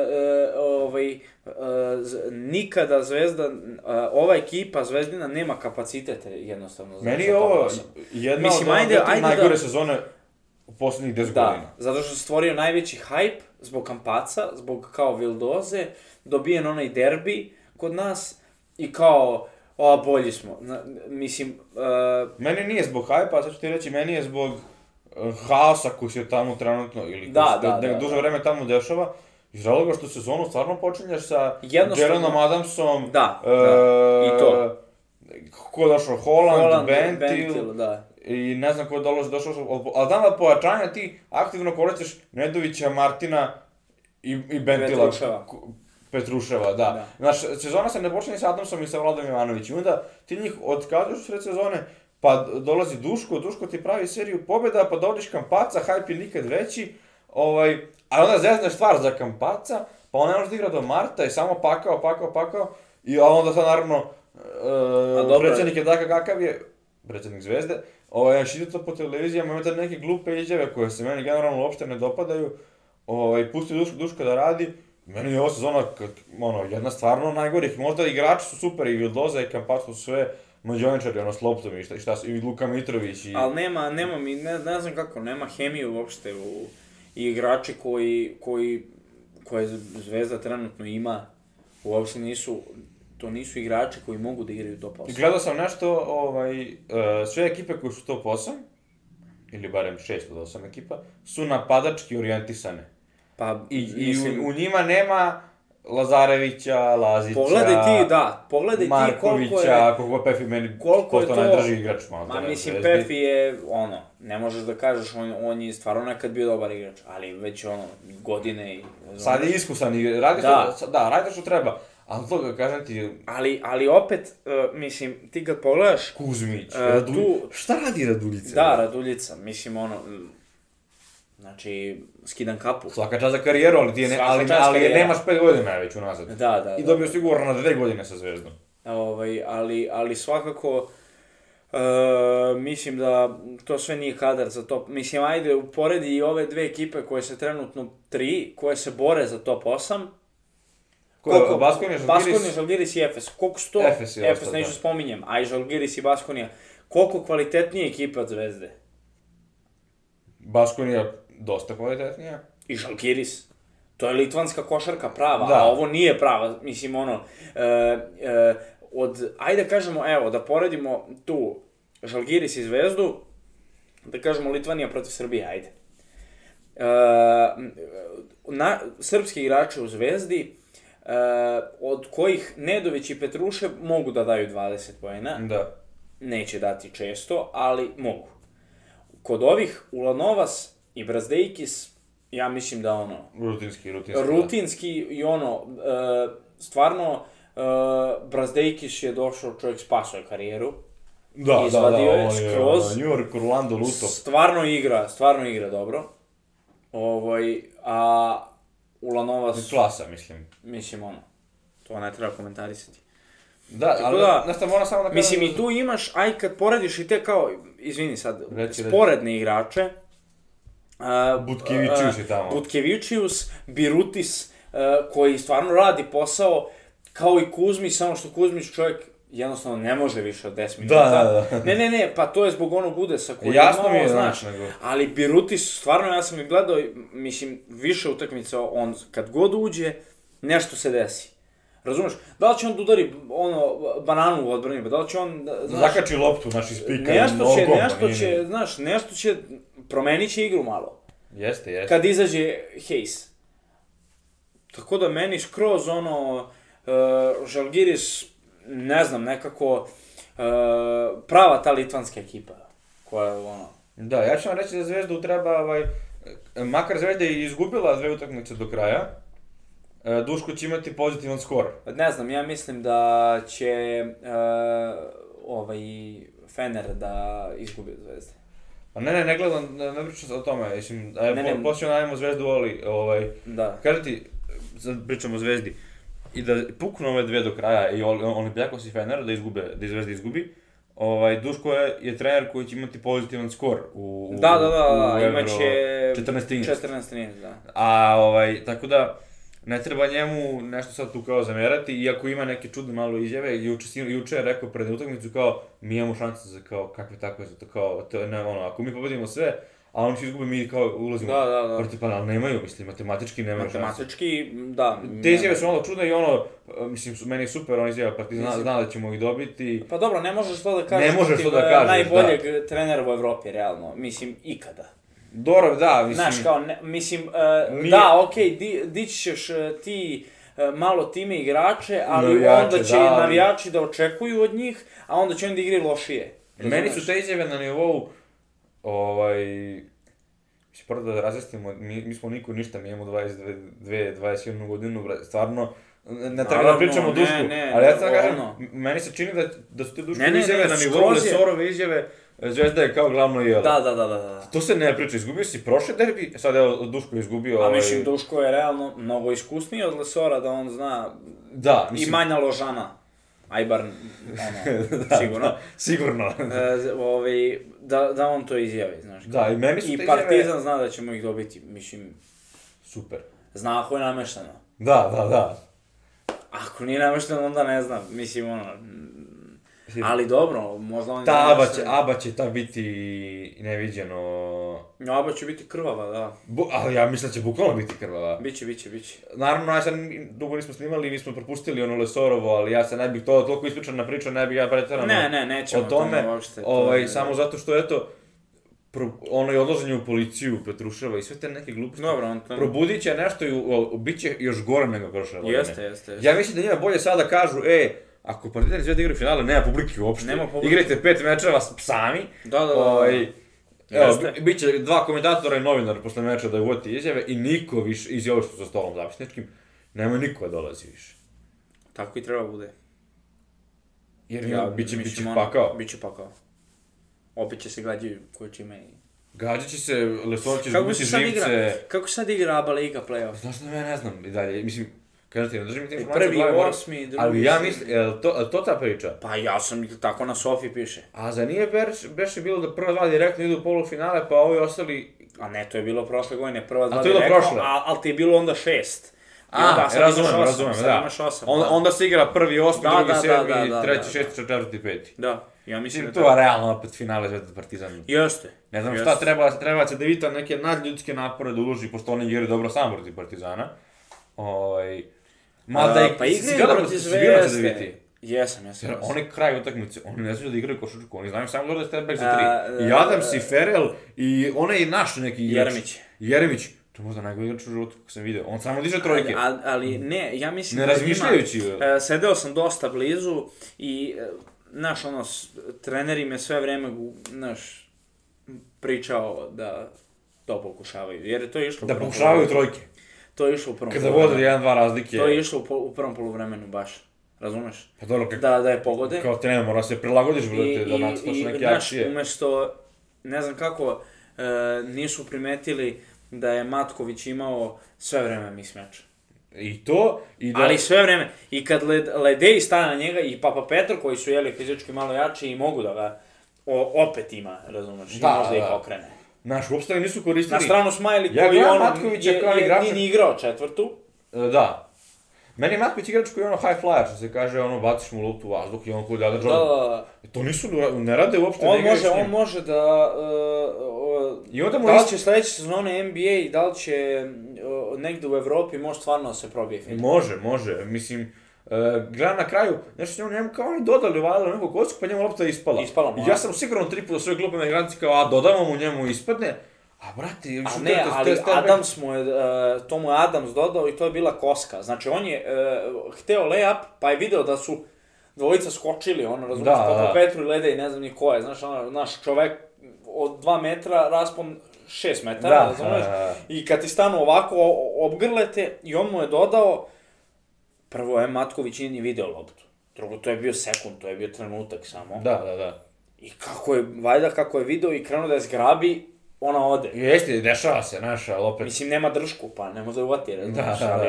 nikada Zvezda, ova ekipa Zvezdina nema kapacitet jednostavno za top 8. Meni je ovo jedna od najgore sezone u poslednjih 10 godina. Da, zato što se stvorio najveći hype zbog Kampaca, zbog kao Vildoze, dobijen onaj derbi kod nas i kao, bolji smo. Mislim... Meni nije zbog hype-a, sad ću ti reći, meni je zbog haosa koji se tamo trenutno, ili duže vreme tamo dešava, iz razloga što sezonu stvarno počinješ sa Jelenom Adamsom, i to. Ko je došao, Holland, Bentil, i ne znam ko je došao, ali znam da pojačanja ti aktivno koristiš Nedovića, Martina i Bentila. Petruševa, da. Znaš, sezona se ne počinje sa Adamsom i sa Vladom Ivanovićem, onda ti njih otkazuješ u sred sezone, pa dolazi Duško ti pravi seriju pobjeda, pa dovodiš Kampaca, hype je nikad veći, ali onda zezneš stvar za Kampaca, pa on ne može da igra do marta i samo pakao, i onda sad naravno, predsjednik je takav kakav je, predsjednik Zvezde, šiti to po televizijama, ima tad neke glupe izjave koje se meni generalno uopšte ne dopadaju, pusti Duška da radi, meni je ova sezona, jedna stvarno najgorih, možda igrači su super, i Vildoza i Campazzo su sve mađioničari, s loptom i Luka Mitrović i... Ali nema mi, ne znam kako, nema hemiju uopšte i igrači koje Zvezda trenutno ima, uopšte to nisu igrači koji mogu da igraju top 8. Gledao sam nešto, sve ekipe koje su top 8, ili barem 6 od 8 ekipa, su napadački orijentisane. I u njima nema Lazarevića, Lazića, Markovića, koliko Pefi meni posto najdraži igrač. Mislim, Pefi je, ne možeš da kažeš, on je stvarno nekad bio dobar igrač, ali već godine i... Sad je iskusan i radi što treba. Ali to ga kažem ti... Ali opet, mislim, ti kad pogledaš... Kuzmić, šta radi Raduljica? Da, Raduljica, mislim, znači, skidam kapu. Svaka čast za karijeru, ali nemaš 5 godina već unazad. Da. I dobio sigurno na 2 godine sa Zvezdom. Ali svakako, mislim da to sve nije kadar za top. Mislim, ajde, uporedi i ove dve ekipe koje se trenutno 3, koje se bore za top 8. Baskonija, Žalgiris i Efes. Koliko su to? Efes neću spominjem, a i Žalgiris i Baskonija. Koliko kvalitetnije ekipe od Zvezde? Baskonija dosta kvalitetnija. I Žalgiris. To je litvanska košarka prava, a ovo nije prava. Mislim, ajde kažemo, evo, da poredimo tu Žalgiris i Zvezdu, da kažemo Litvanija protiv Srbije, ajde. Srpski igrači u Zvezdi, od kojih Nedović i Petrušev mogu da daju 20 poena. Da. Neće dati često, ali mogu. Kod ovih Ulanovas i Brazdejkis, ja mislim da rutinski i stvarno Brazdejkis je došao, čovjek spasao je karijeru. Izvadio je skroz. New York, Orlando, Luto. Stvarno igra dobro. A Ulanovas... Klasa, mislim. Mislim, to ne treba komentarisati. Da, ali moram samo da kažem... Mislim, i tu imaš, kad porediš i te kao, izvini sad, sporedne igrače... Butkevičius je tamo. Butkevičius, Birutis, koji stvarno radi posao, kao i Kuzmić, samo što Kuzmić čovjek jednostavno ne može više od 10 minuta. Da. Ne, pa to je zbog onog udesa koji jasno mi je, znaš. Ali Birutis, stvarno ja sam i gledao, mislim, više utakmica, on kad god uđe, nešto se desi. Razumeš? Da li će on da udari bananu u odbrani, da li će on... Zakači loptu, ispika nešto će, promenit će igru malo. Jeste. Kad izađe Hayes. Tako da meni skroz Žalgiris, ne znam, nekako prava ta litvanska ekipa. Koja je Da, ja ću vam reći da Zvezdu treba, makar Zvezda je izgubila 2 utakmice do kraja, Duško će imati pozitivan skor. Ne znam, ja mislim da će Fener da izgubi od Zvezde. Pa ne gledam, ne pričam o tome, mislim, poslije najemo Zvezdu Da. Kaže ti, sad pričamo o Zvezdi, i da puknu ove 2 do kraja i Olimpijakos i Fener, da Zvezda izgubi, Duško je trener koji će imati pozitivan skor u imaće 14-13, da. A tako da, ne treba njemu nešto sad tu kao zamerati, iako ima neke čudne malo izjave, juče je rekao pred utakmicu kao, mi imamo šanse za kao, kakve takve, kao, ako mi pobedimo sve, a oni će izgubiti, mi kao ulazimo protiv, ali nemaju, mislim, matematički nemaju šanse. Matematički, da. Te izjave su malo čudne i mislim, meni je super, on izjava Partizan, zna da ćemo ih dobiti. Pa dobro, ne možeš to da kažeš protiv najboljeg trenera u Evropi, realno, mislim, ikada. Dobro, da, mislim... Znaš, kao, mislim, da, okej, dići ćeš ti malo time igrače, ali onda će navijači da očekuju od njih, a onda će oni da igraju lošije. Meni su te izjave na nivou, mislim, prvo da razjasnimo, mi smo niko ništa, mi imamo 21 godinu, stvarno, ne treba da pričamo o Dušku, ali ja sam kažem, meni se čini da su te Duškove izjave na nivou Lesorove izjave, Zvezda je kao glavno jelo. Da. To se ne priča, izgubio si prošli derbi, sad je Duško izgubio... A mislim, Duško je realno mnogo iskusniji od Lesora, da on zna... Da, mislim... I manja ložana. Ajbar, sigurno. Sigurno. Da on to izjavi, znaš. Da, i meni su te izjave... I Partizan zna da ćemo ih dobiti, mislim... Super. Zna ako je namešteno. Da. Ako nije namešteno, onda ne znam, mislim, Ali dobro, možda on... Aba će ta biti neviđeno... Aba će biti krvava, da. Ali ja mislim da će bukvalno biti krvava. Biće. Naravno, ja sad dugo nismo snimali, nismo propustili ono Lesorovo, ali ja sad ne bih to toliko ispričana priča, ne bih ja pretjerano nećemo o tome uopšte. Samo zato što, eto, ono je odlaženje u policiju, Petruševa i sve te neke gluposti. Dobro, on to... Probudit će nešto i bit će još gore nego prošle godine. Jeste. Ja mislim da njima bolje sada kažu, ako Partizan i Zvezda igraju finale, nema publike uopšte. Igrajte 5 mečeva sami. Da. Evo, bit će 2 komentatora i novinara posle meča da uvodite izjave i niko više, iz ovo što sa stolom zapisničkim, nema niko da dolazi više. Tako i treba bude. Jer bit će pakao. Biće pakao. Opet će se gađaju koji će imeni. Gađat će se, Lesor će izgubiti živce. Kako sad igra ABA Liga play-off? Znaš da ja ne znam i dalje, mislim, kažem ti, ne držim mi te informacije. Prvi, osmi, drugi... Ali ja mislim, je to ta priča? Pa ja sam tako na Sofi piše. A za nije Beše bilo da prva 2 direktno idu u polufinale, pa ovi ostali... A ne, to je bilo prošle godine, prva 2 direktno, ali ti je bilo onda 6. Razumem, da. Onda se igra prvi, 8, drugi, 7, treći, 6, 4, 5. Da, ja mislim da to je realno opet finale Zvezda Partizan. Jeste. Ne znam šta, treba će Devita neke nadljudske napore da uloži, pošto oni igraju dobro sam protiv Partizana. Pa igraju protiv Zvezde. Jesam. Oni kraj utakmice, oni ne znaju da igraju košarku, oni znaju samo da step back za 3. I Adams i Ferel i onaj naš neki igrač. Jeremić. To je možda najbolji igrač u životu kako sam vidio. On samo diže trojke. Ali ne, ja mislim ne razmišljajući. Sedeo sam dosta blizu i, znaš, treneri me sve vreme, znaš, pričao da to pokušavaju. Jer to je išlo... Da pokušavaju trojke. To je išlo u prvom kada vode 1-2 razlike. To je išlo u prvom poluvremenu baš. Razumeš? Pa dobro, da je pogode. Kao trener mora se prilagodiš da nacrtaš neke akcije. I umesto, ne znam kako, nisu primetili da je Matković imao sve vreme mismatch. Ali sve vreme. I kad Ledeji stane na njega i Papa Petro, koji su fizički malo jači i mogu da ga opet ima, razumeš, i možda ih okrene. Znaš, uopšte nisu koristili... Na stranu Smajli koji nije igrao četvrtu. Da. Meni je Matković igrač koji je high flyer, što se kaže, baciš mu loptu u vazduh i on koji da To nisu, ne rade uopšte da igraju s njim. On može da... Da li će sledeće sezone NBA i da li će negde u Evropi može stvarno se probije film? Može, mislim... Gledam na kraju, nešto njemu kao oni dodali uvadili nekog kocku, pa njemu lopta je ispala. I ja sam sigurno 3 puta svoje glupe na igranci kao, dodamo mu njemu ispadne. A brate, ali Adams mu je, to mu je Adams dodao i to je bila koska. Znači on je hteo layup, pa je video da su dvojica skočili, razumiješ, Papa Petru i Ledej, ne znam ni ko je, znaš, naš čovek od 2 metra, raspon 6 metara, razumiješ, i kad ti stanu ovako, obgrlete i on mu je dodao, prvo Matković nije ni video loptu, drugo to je bio sekund, to je bio trenutak samo. Da. I kako je video i krenuo da je zgrabi, ona ode. Jeste, dešava se, naša, opet. Mislim, nema držku, pa ne može da uvati, razumiješ, ali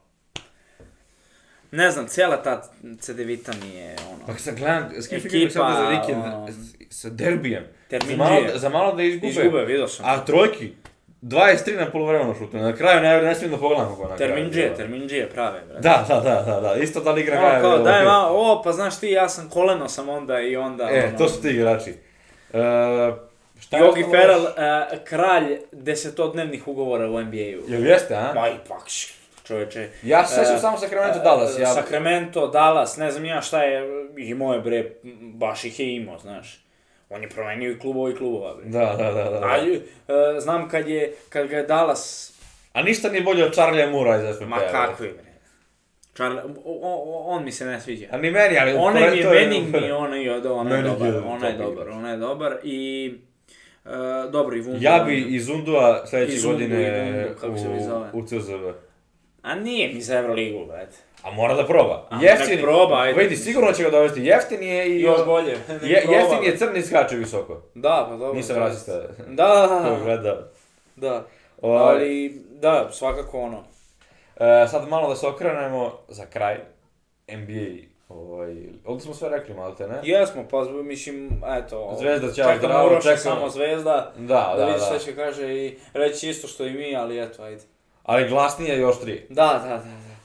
ne znam, cijela ta CDVita mi je, Pa sad gledam, s kim su igrali sada za vikend, sa derbijem. Za malo da izgube, vidio sam. A trojki, 23 na polovremenu šutu, na kraju ne smijem da pogledam kako na kraju. Terminđije prave, brate. Da, isto da li igra kraja. Kao, daj pa znaš ti, ja sam koleno sam onda i onda... To su ti igrači. Yogi Ferrell, kralj 10-dnevnih ugovora u NBA-u. Jel jeste, a? Ma ipak, čoveče. Ja se sećam samo Sacramento, Dallas. Sacramento, Dallas, ne znam ja šta je, imao je bre, baš ih je imao, znaš. On je promenio i klubova, bre. Da. Znam kad ga je Dallas... A ništa nije bolje od Charlie'a Moore'a iz FNP-a. Ma kakvi, bre. On mi se ne sviđa. A ni meni, ali... Onaj mi je Manning, onaj je dobar i... Dobro, i Vundua. Ja bi iz Undua sledeće godine u CZV. A nije mi za Euroligu, brate. A mora da proba. Nek proba, ajde. Vidi, sigurno će ga dovesti. Jeftin je i... Još bolje. Jeftin je crni skače visoko. Da, pa dobro. Nisam rasista. Da. Ko gleda. Da. Ali, da, svakako ono. Sad malo da se okrenemo za kraj. NBA. Ovdje smo sve rekli, malo te, ne? Jesmo, pa mislim, eto... Zvezda će zdravo, čekamo. Samo Zvezda. Da. Vidi sve će kaže i reći isto što i mi, ali eto, ajde. Ali glasnije još 3. Da.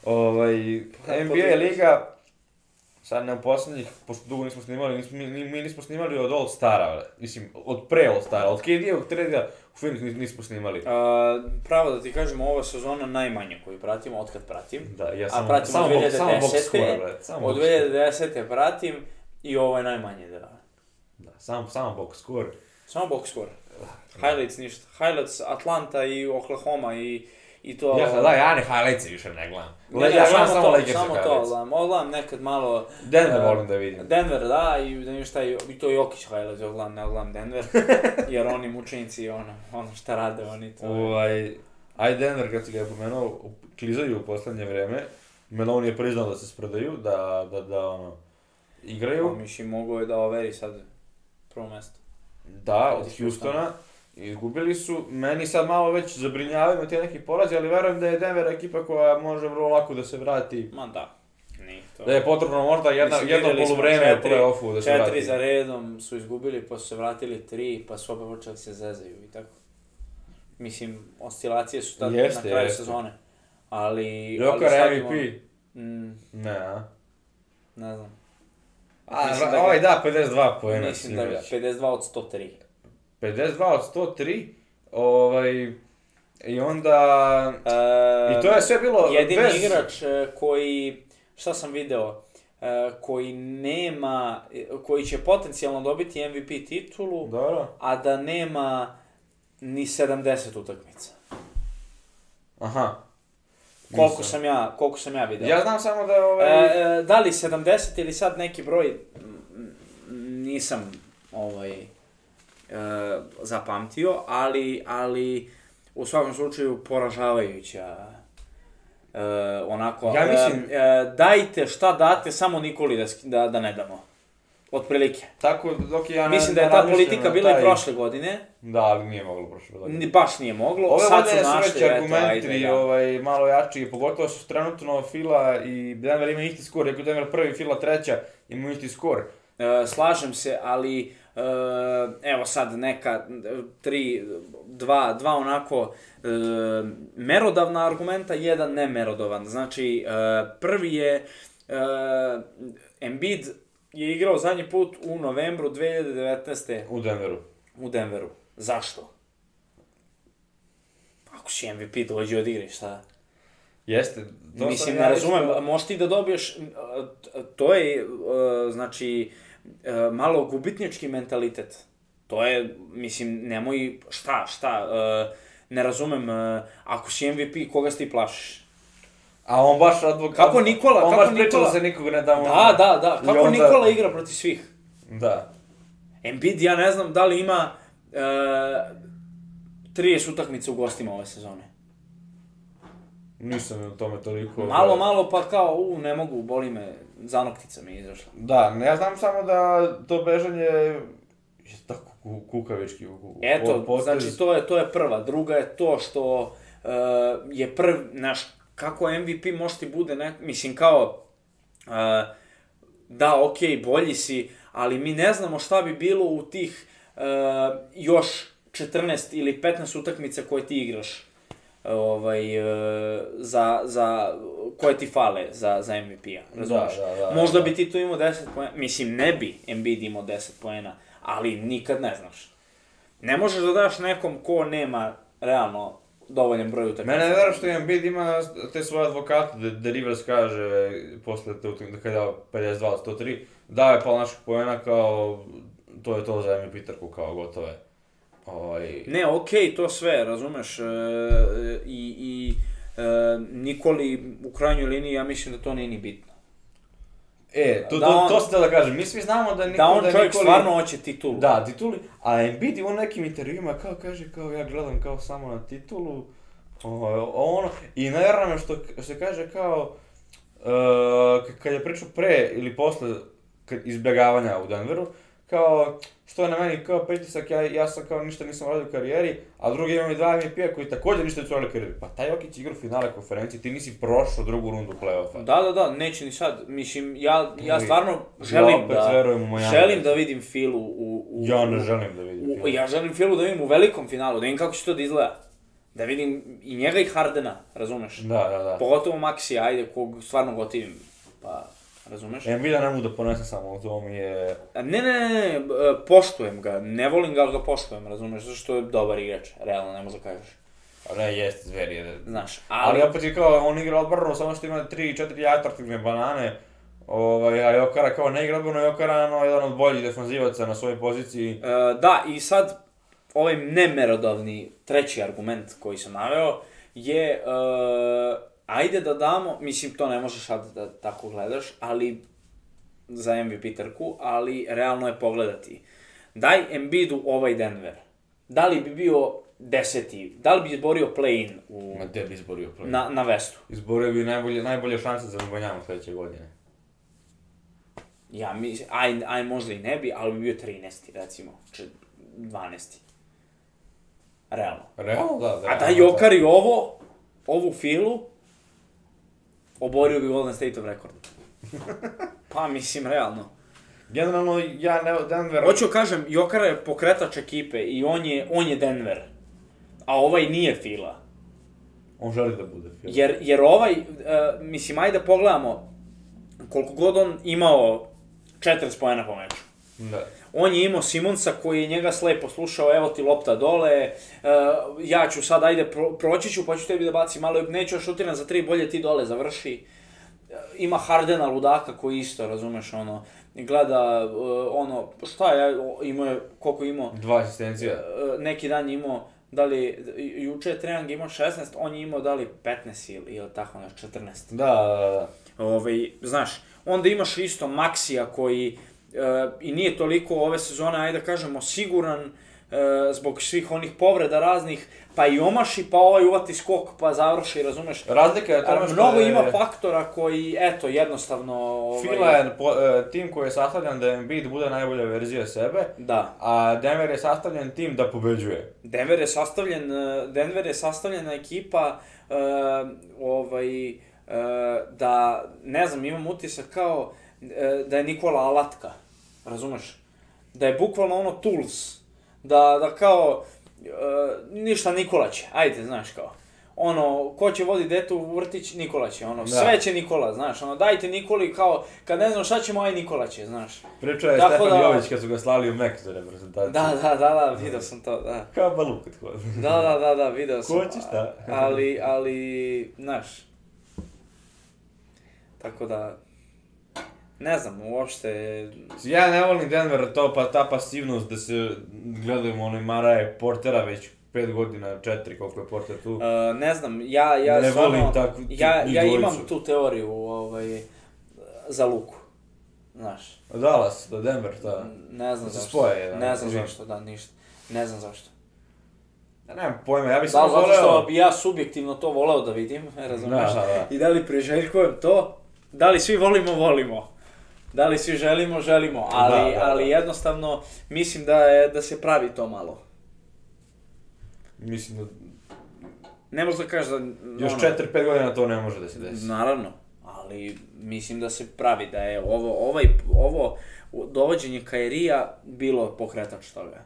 NBA liga, sad ne u posljednjih, pošto dugo nismo snimali, mi nismo snimali od All Stara, mislim, od pre All Stara, od KD-ovog treda u Phoenix nismo snimali. Pravo da ti kažem, ova sezona najmanje koju pratimo, otkad pratim. Da, ja samo od 2010. Od 2010. pratim i ovo je najmanje, da. Samo box score. Samo box score. Highlights ništa. Highlights Atlanta i Oklahoma i to... Ja ne highlights više ne gledam. Ja gledam samo Lakers highlights. Gledam nekad malo... Denver volim da vidim. Denver, da, i to Jokić highlights, ne gledam Denver. Jer oni mučenici, ono šta rade oni to... Aj Denver, kad si ga je pomenuo, klizaju u poslednje vreme. Meloni je priznao da se spredaju, da igraju. Pa mislim, mogo je da overi sad prvo mesto. Da, od Houstona. Izgubili su, meni sad malo već zabrinjavaju te neki porazi, ali verujem da je Denver ekipa koja može vrlo lako da se vrati. Ma da, nije to. Da je potrebno možda jedno poluvreme u play-offu da se vrati. 4 za redom su izgubili, pa su se vratili 3, pa su opet počeli se zezaju i tako. Mislim, oscilacije su tad na kraju sezone. Ali... Joker MVP? Ne, a? Ne znam. Ovaj da, 52 poena. Mislim da ga, 52 od 103. 52 od 103, i onda, i to je sve bilo jedini igrač koji, šta sam video, koji će potencijalno dobiti MVP titulu, a da nema ni 70 utakmica. Aha. Koliko sam ja video. Ja znam samo da je da li 70 ili sad neki broj, nisam zapamtio, ali u svakom slučaju poražavajuća. Onako, ja mislim... dajte šta date, samo Nikoli da ne damo. Otprilike. Tako, dok ja mislim da je ta politika bila i prošle godine. Da, ali nije moglo prošle godine. Baš nije moglo. Ove godine su već argumenti malo jači, pogotovo su trenutno Fila i Denver imaju isti skor, rekao Denver prvi, Fila treća, imaju isti skor. Slažem se, ali evo sad neka dva onako merodavna argumenta, jedan nemerodavan. Znači, prvi je Embiid je igrao zadnji put u novembru 2019. U Denveru. Zašto? Ako si MVP, dođi odigri, šta? Jeste. Mislim, ne razumem, možeš ti da dobiješ, to je, znači, malo gubitnički mentalitet. To je, mislim, nemoj, šta, ne razumem, ako si MVP, koga si ti plašiš? A on baš Kako Nikola? On baš priča da se nikog ne da... Da. Kako Nikola igra protiv svih? Da. Embiid, ja ne znam da li ima 30 utakmica u gostima ove sezone. Nisam u tome toliko... Malo, pa kao, ne mogu, boli me, zanoktica mi je izašla. Da, ja znam samo da to bežanje je tako kukavički. Eto, znači to je prva. Druga je to što je kako MVP može ti bude, mislim kao, da, okej, bolji si, ali mi ne znamo šta bi bilo u tih još 14 ili 15 utakmica koje ti igraš, koje ti fale za MVP-a, razumiješ? Možda bi ti tu imao 10 poena, mislim, ne bi Embiid imao 10 poena, ali nikad ne znaš. Ne možeš da daš nekom ko nema realno dovoljan broj utakmica. Mene ne vero što Embiid ima te svoje advokate, da Rivers kaže posle te utakmice, kada je dao 52 od 103, dao je pol naših poena kao, to je to za MVP trku, kao gotove. Ne, okej, to sve, razumeš, i Nikoli u krajnjoj liniji, ja mislim da to nije ni bitno. To ste da kažem, mi svi znamo da Nikoli... Da on čovjek stvarno hoće titulu. Da, titulu, a Embiid u nekim intervjuima kao kaže, kao ja gledam kao samo na titulu, I nevjerno me što se kaže kao, kad je pričao pre ili posle izbjegavanja u Denveru, kao, što je na meni kao pritisak, ja sam kao ništa nisam radio u karijeri, a drugi imam i dva MVP-a koji također ništa nisu radio u karijeri. Pa taj Jokić igra u finale konferencije, ti nisi prošao drugu rundu play-offa. Da, neće ni sad. Mislim, ja stvarno želim da vidim Philu Ja ne želim da vidim Philu. Ja želim Philu da vidim u velikom finalu, da vidim kako će to da izgleda. Da vidim i njega i Hardena, razumeš? Da. Pogotovo Maxi, ajde, kog stvarno gotivim, pa, razumeš? Embiida ne mogu da ponesem samo, to mi je... Ne, poštujem ga, ne volim ga, ali ga poštujem, razumeš? Zato što je dobar igrač, realno, ne možda kažeš. Ne, jeste zver je. Znaš, ali opet je kao, on igra odbranu, samo što ima 3-4 atraktivne banane, a Jokara kao ne igra odbranu, Jokara je jedan od boljih defanzivaca na svojoj poziciji. Da, i sad, ovaj nemerodavni treći argument koji sam naveo je, ajde da damo, mislim to ne možeš sad da tako gledaš, ali za MVP trku, ali realno je pogledati. Daj Embiidu ovaj Denver, da li bi bio 10. Da li bi izborio play-in Ma gde bi izborio play-in? Na Vestu? Izborio bi najbolje šanse za Mbanyama sledeće godine. Ja mislim, aj možda i ne bi, ali bi bio 13. recimo, 12. Realno. Da. A da Jokar i ovu Philu, oborio bi Golden State-ov rekord. Pa mislim, realno. Generalno, Denver... Hoću kažem, Jokar je pokretač ekipe i on je Denver. A ovaj nije Phila. On želi da bude Phila. Jer ovaj, mislim, ajde da pogledamo koliko god on imao 40 poena po meču. Da. On je imao Simonsa koji je njega slepo slušao, evo ti lopta dole, ja ću sad, ajde, proći ću pa ću tebi da baci malo, neću šutiram za 3, bolje ti dole završi. Ima Hardena ludaka koji isto, razumeš, gleda, šta je, koliko je imao? 2 asistencija. Neki dan je imao, da li, juče je Trae Young imao 16, on je imao da li 15 ili tako, 14. Da. Znaš, onda imaš isto Maxija koji i nije toliko ove sezone, ajde da kažemo, siguran zbog svih onih povreda raznih, pa i omaši, pa ovaj uvati skok, pa završi, razumeš? Razlika je tome što mnogo ima faktora koji, eto, jednostavno... Phila je tim koji je sastavljan da Embiid bude najbolja verzija sebe, da. A Denver je sastavljen tim da pobeđuje. Denver je sastavljena ekipa, da, ne znam, imam utisak kao da je Nikola alatka, razumeš? Da je bukvalno tools, da kao, ništa Nikola će, ajde, znaš kao. Ko će vodi detu u vrtić, Nikola će, sve će Nikola, znaš, dajte Nikoli kao, kad ne znam šta ćemo, aj Nikola će, znaš. Pričao je Stefan Jović kad su ga slali u Mek za reprezentaciju. Da, vidio sam to, da. Kao baluk kad hodi. Da, vidio sam. Ko će šta? Ali, znaš, tako da, ne znam, uopšte... Ja ne volim Denver, ta pasivnost da se gledamo Maraje Portera već 5 godina, 4, koliko je Porter tu. Ne znam, ja ne volim tako ja imam tu teoriju za Luku, znaš. Dallas, da Denver, ta... Ne znam zašto. Spoje, ne znam zašto, da, ništa. Ne znam zašto. Ja nemam pojma, ja bih samo voleo... Da, zato što bi ja subjektivno to voleo da vidim, razumiješ? Da. I da li priželjkujem to? Da li svi volimo? Da li svi želimo, ali jednostavno mislim da se pravi to malo. Mislim da... Ne možeš da kažeš da... Još 4-5 godina to ne može da se desi. Naravno, ali mislim da se pravi da je ovo dovođenje Kairija bilo pokretač toga.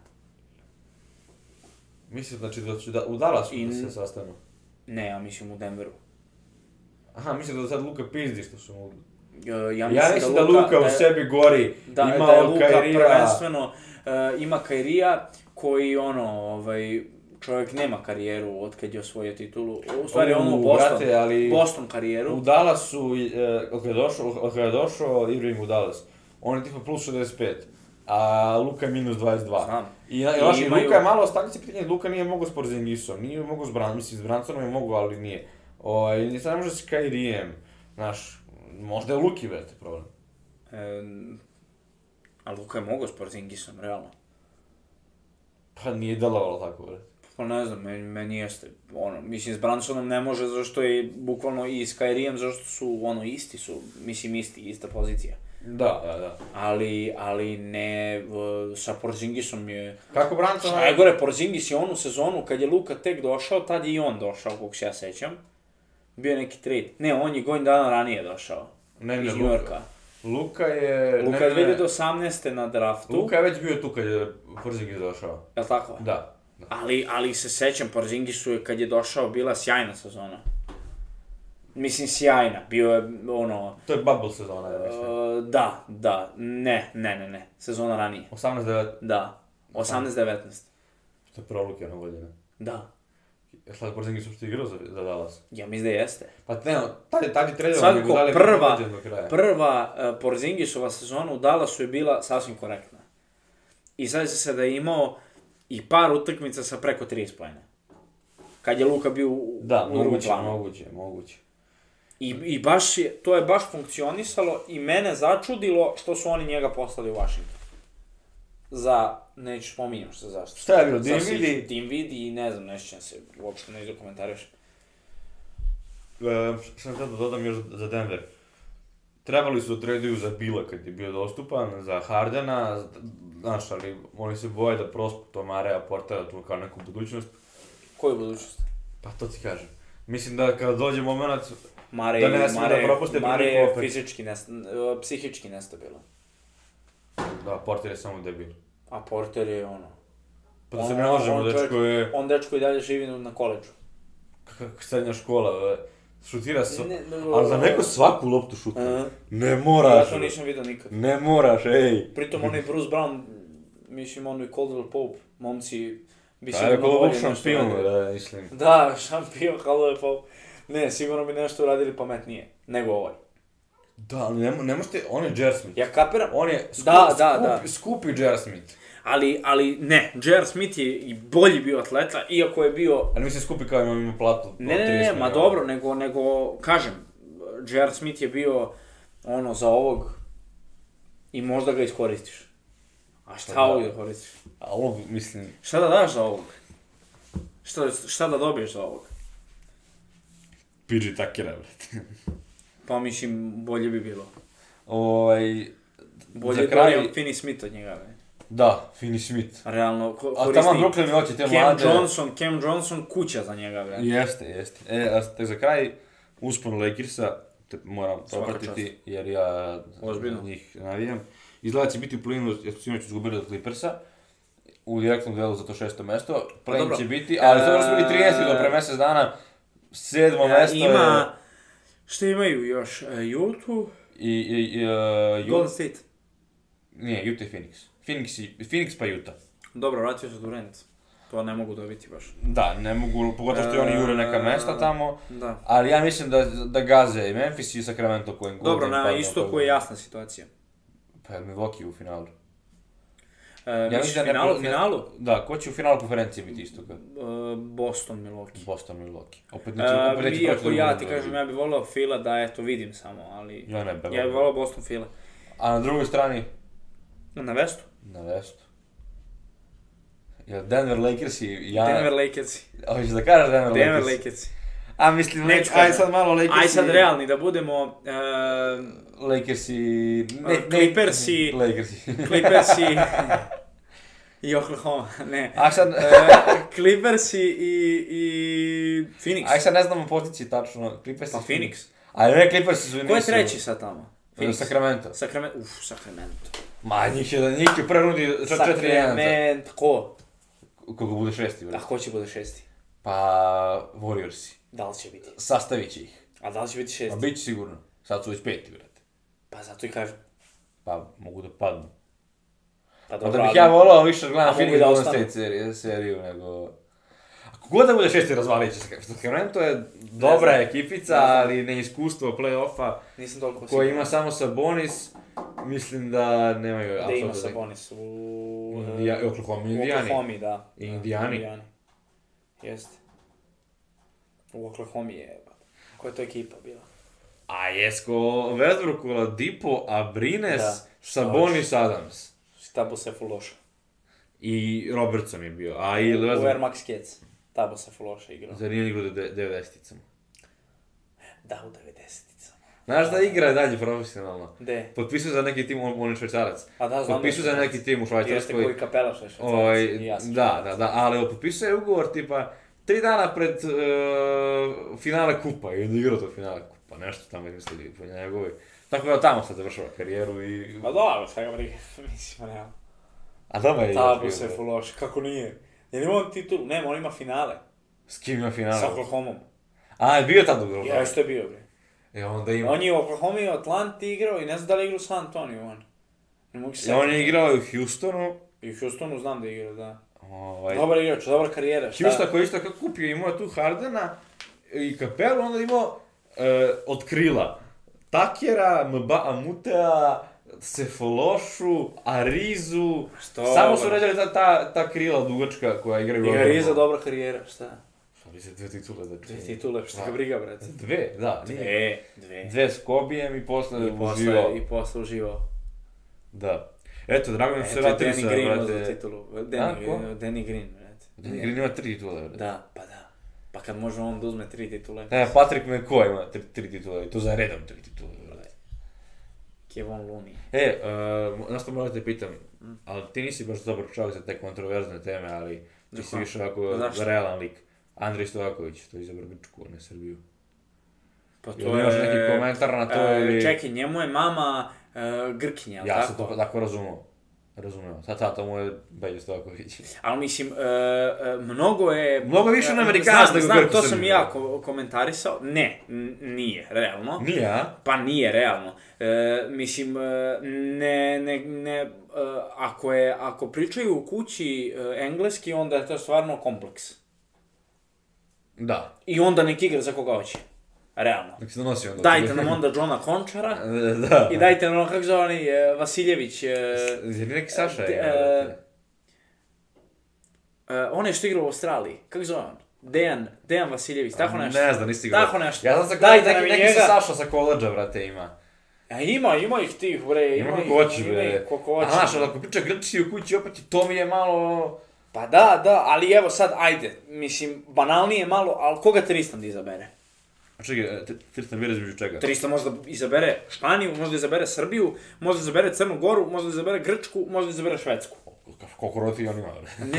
Mislim znači da u Dallasu da se sastanu? Ne, ja mislim u Denveru. Aha, mislim da sad Luka pizdi što su mu... Ja mislim da Luka u sebi gori, ima Luka prvenstveno, ima Kairija koji čovjek nema karijeru od kad je osvojio titulu, u stvari Boston karijeru. U Dallasu, od kada je došao Irving u Dallas, on je tipa plus 65, a Luka je minus 22. Znam. I Luka je malo, stavlja se pitanje, Luka nije mogao s Porzingisom, nije mogao s Bransonom je mogao, ali nije. Sad ne može s Kairijem, znaš, možda je Luki vete problem. A Luka je mogao s Porzingisom, realno. Pa nije delovalo tako, bre. Pa ne znam, meni jeste, mislim, s Brunsonom ne može, zašto je bukvalno i s Kyrijem, zašto su, isti su, mislim, ista pozicija. Da. Ali ne, sa Porzingisom je... Kako Brunson... Najgore, Porzingis je onu sezonu, kad je Luka tek došao, tad je i on došao, koliko se ja sećam. Bio je neki trade. Ne, on je godin dana ranije došao. Iz New Yorka. Luka je 2018. na draftu. Luka je već bio tu kad je Porzingis došao. Jel' tako? Da. Ali se sećam, Porzingisu je kad je došao bila sjajna sezona. Mislim, sjajna. Bio je, To je bubble sezona, ja mislim. Ne. Sezona ranije. 18-19. Da. 18-19. To je proluk jedno godine. Da. Je sad Porzingis uopšte igrao za Dallas? Ja mislim da jeste. Pa ne, tad je treljao. Svakako, prva Porzingisova sezona u Dallasu je bila sasvim korektna. I sad se da je imao i par utakmica sa preko 30 poena. Kad je Luka bio u drugom planu. Moguće. I baš je, to je baš funkcionisalo i mene začudilo što su oni njega poslali u Washington. Neću spominjam što zašto. Šta je bilo, Dinwiddie i ne znam, nećem se, uopšte ne komentariš. Sam da dodam još za Denver. Trebali su da traduju za Bila kad je bio dostupan, za Hardena, znaš, ali oni se boje da prospu to Marea Portera tu kao neku budućnost. Koju budućnost? Pa to ti kažem. Mislim da kada dođe moment da ne smije da propuste priliku opet. Mare je psihički nestabilan. Da, Porter je samo debil. A Porter je Pa da se ne možemo, dečko je... On dečko i dalje živi na koledžu. Kakva srednja škola, šutira se, ali za neko svaku loptu šutira. Ne moraš. Ja to nisam vidio nikad. Ne moraš, ej. Pritom onaj Bruce Brown, mislim onaj Caldwell Pope, momci bi sigurno bolje nešto uradili. Šampion, mislim. Da, šampion, Caldwell Pope. Ne, sigurno bi nešto uradili pametnije, nego ovaj. Da, ali ne možete, on je J.R. Smith. Ja kapiram. On je skupi J.R. Smith. Ali ne, J.R. Smith je i bolji bio atleta, iako je bio... Ali mislim skupi kao ima platu. Ne, ma dobro, nego, kažem, J.R. Smith je bio, za ovog i možda ga iskoristiš. A šta ovog da koristiš? A ovog, mislim... Šta da daš za ovog? Šta da dobiješ za ovog? PG Tuckera, brate. Pa mislim, bolje bi bilo. Bolje bi bilo Finney Smith od njega, ne? Da, Finney Smith. Realno, koristi... A tamo Brooklyn hoće te mlade... Cam Johnson, kuća za njega, bre. Jeste. A za kraj, uspon Lakersa, te moram propratiti, jer ja njih navijam. Izgleda će biti u play-inu, jer su sinoć izgubili od Clippersa, u direktnom duelu za to 6. mesto. Play-in će biti, ali to su bili 13. do pre mjesec dana, 7. mesto je... Što imaju još? Utah? Golden State? Nije, Utah i Phoenix pa Utah. Dobro, vratio se Durant. To ne mogu dobiti baš. Da, ne mogu, pogotovo što oni jure neka mesta tamo. Da. Ali ja mislim da gaze i Memphis i Sacramento kojim godin. Dobro, na istoku je jasna situacija. Pa je Milwaukee u finalu. Misliš finalu? Da, ko će u finalu konferencije biti istoga? Boston, Milwaukee. Opet neće iako ja ti kažem, ja bih volao Fila da eto vidim samo, ali... Ja bih volao Boston Fila. A na drugoj strani? Na Vestu. Denver Lakersi i Denver Lakersi. Hoćeš da kažeš Denver Lakersi. A mislim, aj sad malo Lakersi... Aj sad realni da budemo... Lakersi... Clippersi... I Oklahoma, ne. A sad... Clippersi i Phoenix. Aj sad ne znamo poziciji tačno. Pa Phoenix. Ali ne, Clippersi su i nisu. Ko je treći sad tamo? Sacramento. Sacramento. Ma, njih je prvi rundi 4-1. Sacramento, ko? Koliko bude šesti, A ko će bude šesti? Pa, Warriorsi. Da li će biti? Sastavit će ih. A da li će biti šesti? Pa bit će sigurno. Sad su već peti, brate. Pa zato i kažem. Pa, mogu da padnu. Pa dobro, da bih ja volao više gledam Phoenix Golden State seriju, nego... Ako god da bude šesti, razvalit će se. Sacramento je dobra ekipica, ali neiskustvo play-offa koje ima samo Sabonis, mislim da nemaju... Da ima Sabonis u... Oklahoma i Indijani. Oklahoma, da. I Indijani. Jeste. U Oklahoma je... Koja je to ekipa bila? A jesko Westbrook, Oladipo, Abrines, Sabonis, Adams. Tabo se fuloša. I Robertson je bio, a i... U Air Max Cats. Tamo se Fološa igrao. Zar nije igrao 90-icama? Da, u 90-icama. Znaš da igra dalje profesionalno? Gde? Potpisuje za neki tim, on je Švajcarac. A da, znam. Potpisuje za neki tim u Švajcarskoj. Jeste koji Kapela što je Švajcarac. Da, ali potpisuje ugovor tipa 3 dana pred finale kupa i onda igrao to finale kupa, nešto tamo izmislili po njegovoj. Tako da tamo sad završava karijeru i... Ma dobro, šta ga briga, mislim, nema. A doma je igraš bio. Tamo se Fološa, kako nije? Jer ima on titul, nema, on ima finale. S kim ima finale? Sa Oklahomom. A, je bio tad u Oklahoma? Jeste bio, bre. Onda ima... On je u Oklahoma i u Atlanti igrao i ne znam da li igrao u San Antonio on. Ne mogu se... On je igrao i u Houstonu. I u Houstonu znam da je igrao, da. Dobar igrač, dobra karijera, šta? Houston koji isto kako kupio, imao je tu Hardena i Kapelu, onda imao od krila Takera, Amutea, Sefološu, Arizu, samo su redali ta krila dugačka koja igraju... I Ariza dobra karijera, šta? Ariza 2 titule, da... 2 titule, šta ga briga, brate? 2, da, nije. 2 s Kobijem i posle uživao. I posle uživao. Da. Eto, drago mi se vratili sa, brate... Danny Green uzeo titulu. Danny Green, brate. Danny Green ima 3 titule, brate. Da, pa da. Pa kad može on da uzme 3 titule. Patrick McCoy ima 3 titule i to za redom 3 titule, brate. Kevon Looney. Znaš što moram te pitam, ali ti nisi baš dobar čovjek za te kontroverzne teme, ali ti si više ovako realan lik. Andrej Stojaković, to je izabrao Grčku, a ne Srbiju. Pa to je... Ili imaš neki komentar na to ili... Čekaj, njemu je mama Grkinja, ali tako? Ja sam to tako razumeo. Sad tata mu je Beljo Stojaković. Ali mislim, mnogo je... Mnogo više na Amerikanac nego Grku. To sam i ja komentarisao. Ne, nije, realno. Nije, a? Pa nije, realno. Mislim, ako pričaju u kući engleski, onda je to stvarno kompleks. Da. I onda nek igra za koga hoće. Realno. Nek se donosi onda. Dajte nam onda Johna Končara. Da. I dajte nam, kako zove oni, Vasiljević. Je neki Saša je? On je što igra u Australiji. Kako zove on? Dejan Vasiljević, tako nešto. Ne znam, nisi igrao. Tako nešto. Ja znam neki se Saša sa koleđa, brate, ima. Ima ih tih, bre. Ima kako hoćeš, bre. A znaš, ako priča Grčiji u kući, opet to mi je malo... Pa da, ali evo sad, ajde, mislim, banalnije malo, ali koga Tristan da izabere? A čekaj, Tristan bira između čega? Tristan možda izabere Španiju, možda izabere Srbiju, možda izabere Crnu Goru, možda izabere Grčku, možda izabere Švedsku. Koliko roditelja on ima?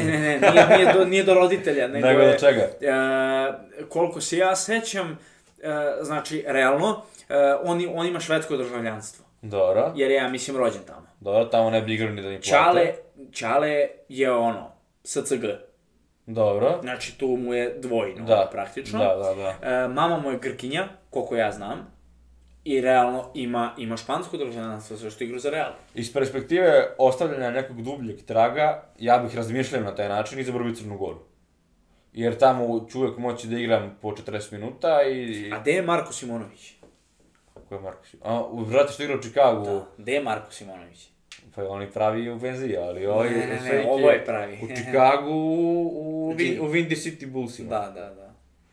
Nije do roditelja, nego do čega? Koliko se ja sećam, znači, realno, on ima švedsko državljanstvo. Dobro. Jer ja mislim rođen tamo. Dobro, tamo ne bi igrao ni da ni plate. Čale je SCG. Dobro. Znači, tu mu je dvojno, praktično. Da. Mama mu je Grkinja, koliko ja znam. I realno ima špansko državljanstvo, sve što igra za Real. Iz perspektive ostavljanja nekog dubljeg traga, ja bih razmišljao na taj način i izabrao bi Crnu Goru. Jer tamo ću uvek moći da igram po 40 minuta i... A gde je Marko Simonović? Ko je Marko Simonović? Vrati što igra u Chicagu. Da, gde je Marko Simonović? Pa on je pravi u penziji, ali ovo je pravi. U Chicagu, u Windy City Bullsima. Da.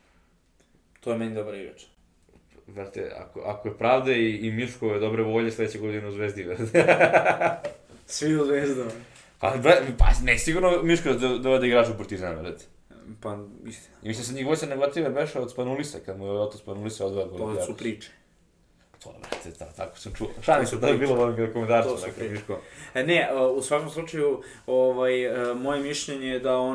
To je meni dobar igrač. Vrate, ako je pravda i Miškove dobre volje, sledeće godine u Zvezdi. Svi u Zvezdu. Pa ne, sigurno Miško dovede igrača u Partizan, vrate. Pa, istina. I mislim se njih vojca negative beša od Spanulisa, kad mu je Oto Spanulisa odveo gol. To su priče. To, vrate, tako sam čuo. Šalim se, da je bilo volim komentarca, dakle, Miško. Ne, u svakom slučaju, moje mišljenje je da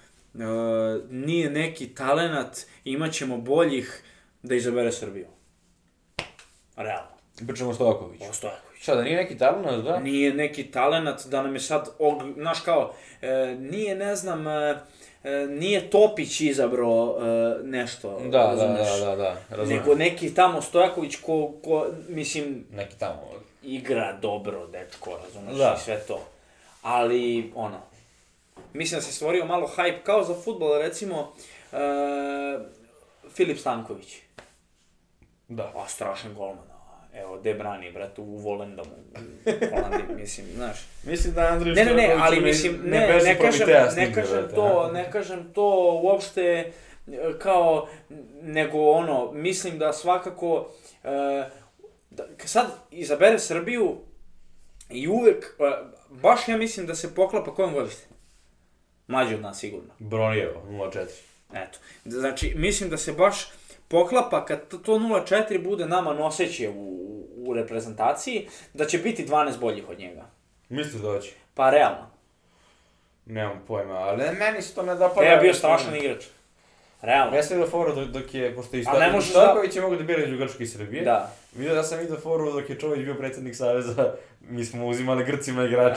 nije neki talenat, imat ćemo boljih da izabere Srbiju. Realno. Pričamo o Stojakoviću. Šta, da nije neki talenat, da? Nije neki talenat, da nam je sad, znaš kao, nije, ne znam, nije Topić izabrao nešto, razumeš? Da, razumem. Nego neki tamo Stojaković ko, mislim... Neki tamo. Igra dobro, dečko, razumeš, i sve to. Ali, mislim da se stvorio malo hype, kao za fudbal, recimo, Filip Stanković. Da. Strašan golman. Evo, De Bruyne, brate, u Volendamu, u Holandiji, mislim, znaš. Mislim da Andrej Ne, ali mislim, ne kažem to uopšte kao, nego mislim da svakako, sad izabere Srbiju i uvek, baš ja mislim da se poklapa kojom godište. Mlađi od nas sigurno. Bronijevo, 0-4. Eto. Znači, mislim da se baš poklapa kad to 0-4 bude nama noseće u reprezentaciji, da će biti 12 boljih od njega. Misliš da hoće? Pa realno. Nemam pojma, ali meni se to ne dopada. Je bio strašan igrač. Realno. Ja sam vidio foru dok je, pošto i Stojković je mogu da bira između Grčke i Srbije. Da. Ja sam vidio foru dok je Čović bio predsjednik Saveza, mi smo uzimali Grcima igrače.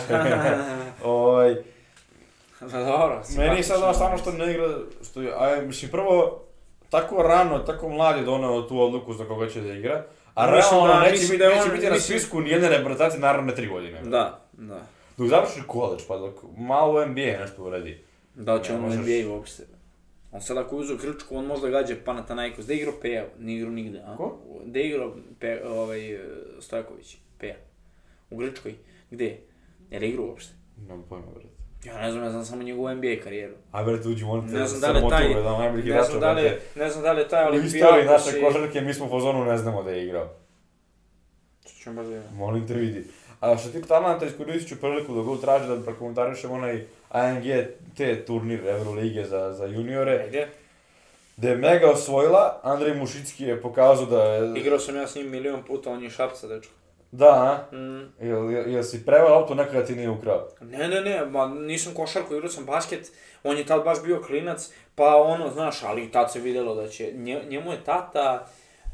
Dobro, meni je sad stvarno što ne igra, mislim prvo, tako rano, tako mlad je doneo tu odluku za koga će da igra, a realno neće biti na spisku nijedne reprezentacije naravno 3 godine. Da. Dok završi koleđ, pa dok malo NBA nešto uradi. Da će on u NBA uopšte. On sad ako uzeo Grčku, on možda gađa Panathinaikos, da je igrao Peja, nije igrao nigde, a? Ko? Da je igrao Stojković, Peja. U Grčkoj, gde? Je li igrao uopšte? Nemam pojma, brate. Ja ne znam samo njegovu NBA karijeru. A brate, uđi, molim te, ne znam da li je taj Olimpijakos. U istoriji naše košarke mi smo u fazonu ne znamo da je igrao. Čućemo baš da je. Molim te vidi. A što tipa talenta, iskoristit ću priliku da go traži da prekomentarišem onaj ANGT turnir Evrolige za juniore. Ajde. Gde je Mega osvojila, Andrej Mušicki je pokazao da je... Igrao sam ja s njim milion puta, on je Šapca, dečko. Da, a? Jel si preveo auto nekada ti nije ukrao? Ne, nisam košarku, igrao sam basket, on je tad baš bio klinac, pa ono, znaš, ali tad se vidjelo da će, njemu je tata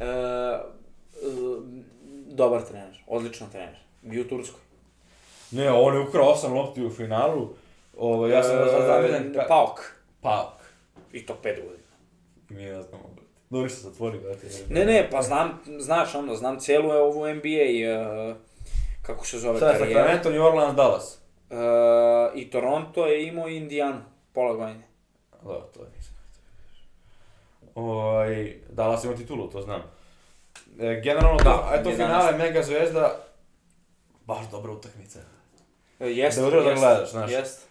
dobar trener, odličan trener, bio u Turskoj. Ne, on je ukrao 8 lopti u finalu, ja sam zavidan... Paok. I to 5 godina. Mi ne znamo, brate. Dobro što se otvori, brate. Ne, pa znam cijelu ovu NBA, kako se zove karijera. Sacramento, New Orleans, Dallas. I Toronto je imao i Indijanu, pola godine. Da, to nisam. Dallas ima titulu, to znam. Generalno, to finale Mega Zvezda, baš dobra utakmica. Jeste, da gledaš, znaš. Jest.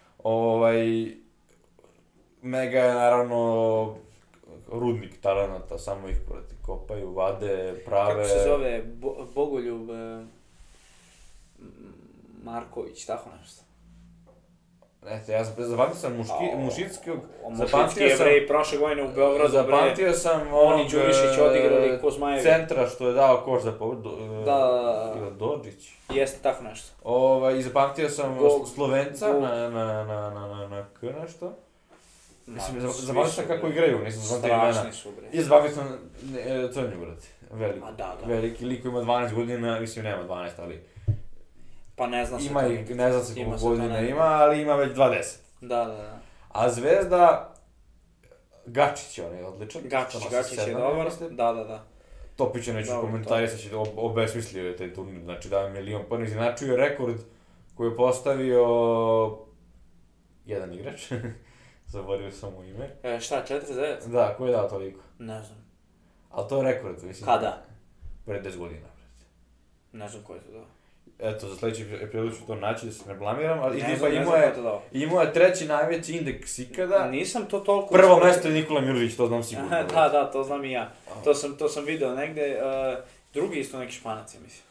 Mega je naravno rudnik talenata, samo ih kopaju, vade, prave... Kako se zove, Bogoljub Marković, tako nešto. Eto, ja zapamtio sam Mušickog, Mušicki je bre i prošle godine u Beogradu, zapamtio sam oni Đurišić odigrali ko Zmajevi. Centra što je dao koš za povod, Dodžić. Jeste, tako nešto. I zapamtio sam Slovenca na K nešto. Mislim, zapamtio sam kako igraju, nisam zapamtio imena. Strašni su bre. I zapamtio sam Crnju, brate, veliki lik koji ima 12 godina, mislim nema 12, ali... Pa ne znam se ne znam se koliko godina ima, ali ima već 20. Da. A Zvezda, Gačić je on je odličan. Gačić je dobar, da. Topića neću komentarisati, obesmislio je taj turnir, znači dao je milion pa izinačio je rekord koji je postavio jedan igrač, zaboravio sam mu ime. Šta, 49? Da, ko je dao toliko? Ne znam. Ali to je rekord, mislim. Kada? Pred 10 godina. Ne znam ko je to dao. Eto, za sljedeći epizodu ću to naći da se ne blamiram, ali imao je treći najveći indeks ikada. Nisam to toliko... Prvo mesto je Nikola Mirović, to znam sigurno. Da, to znam i ja. To sam video negde. Drugi isto neki Španac, ja mislim.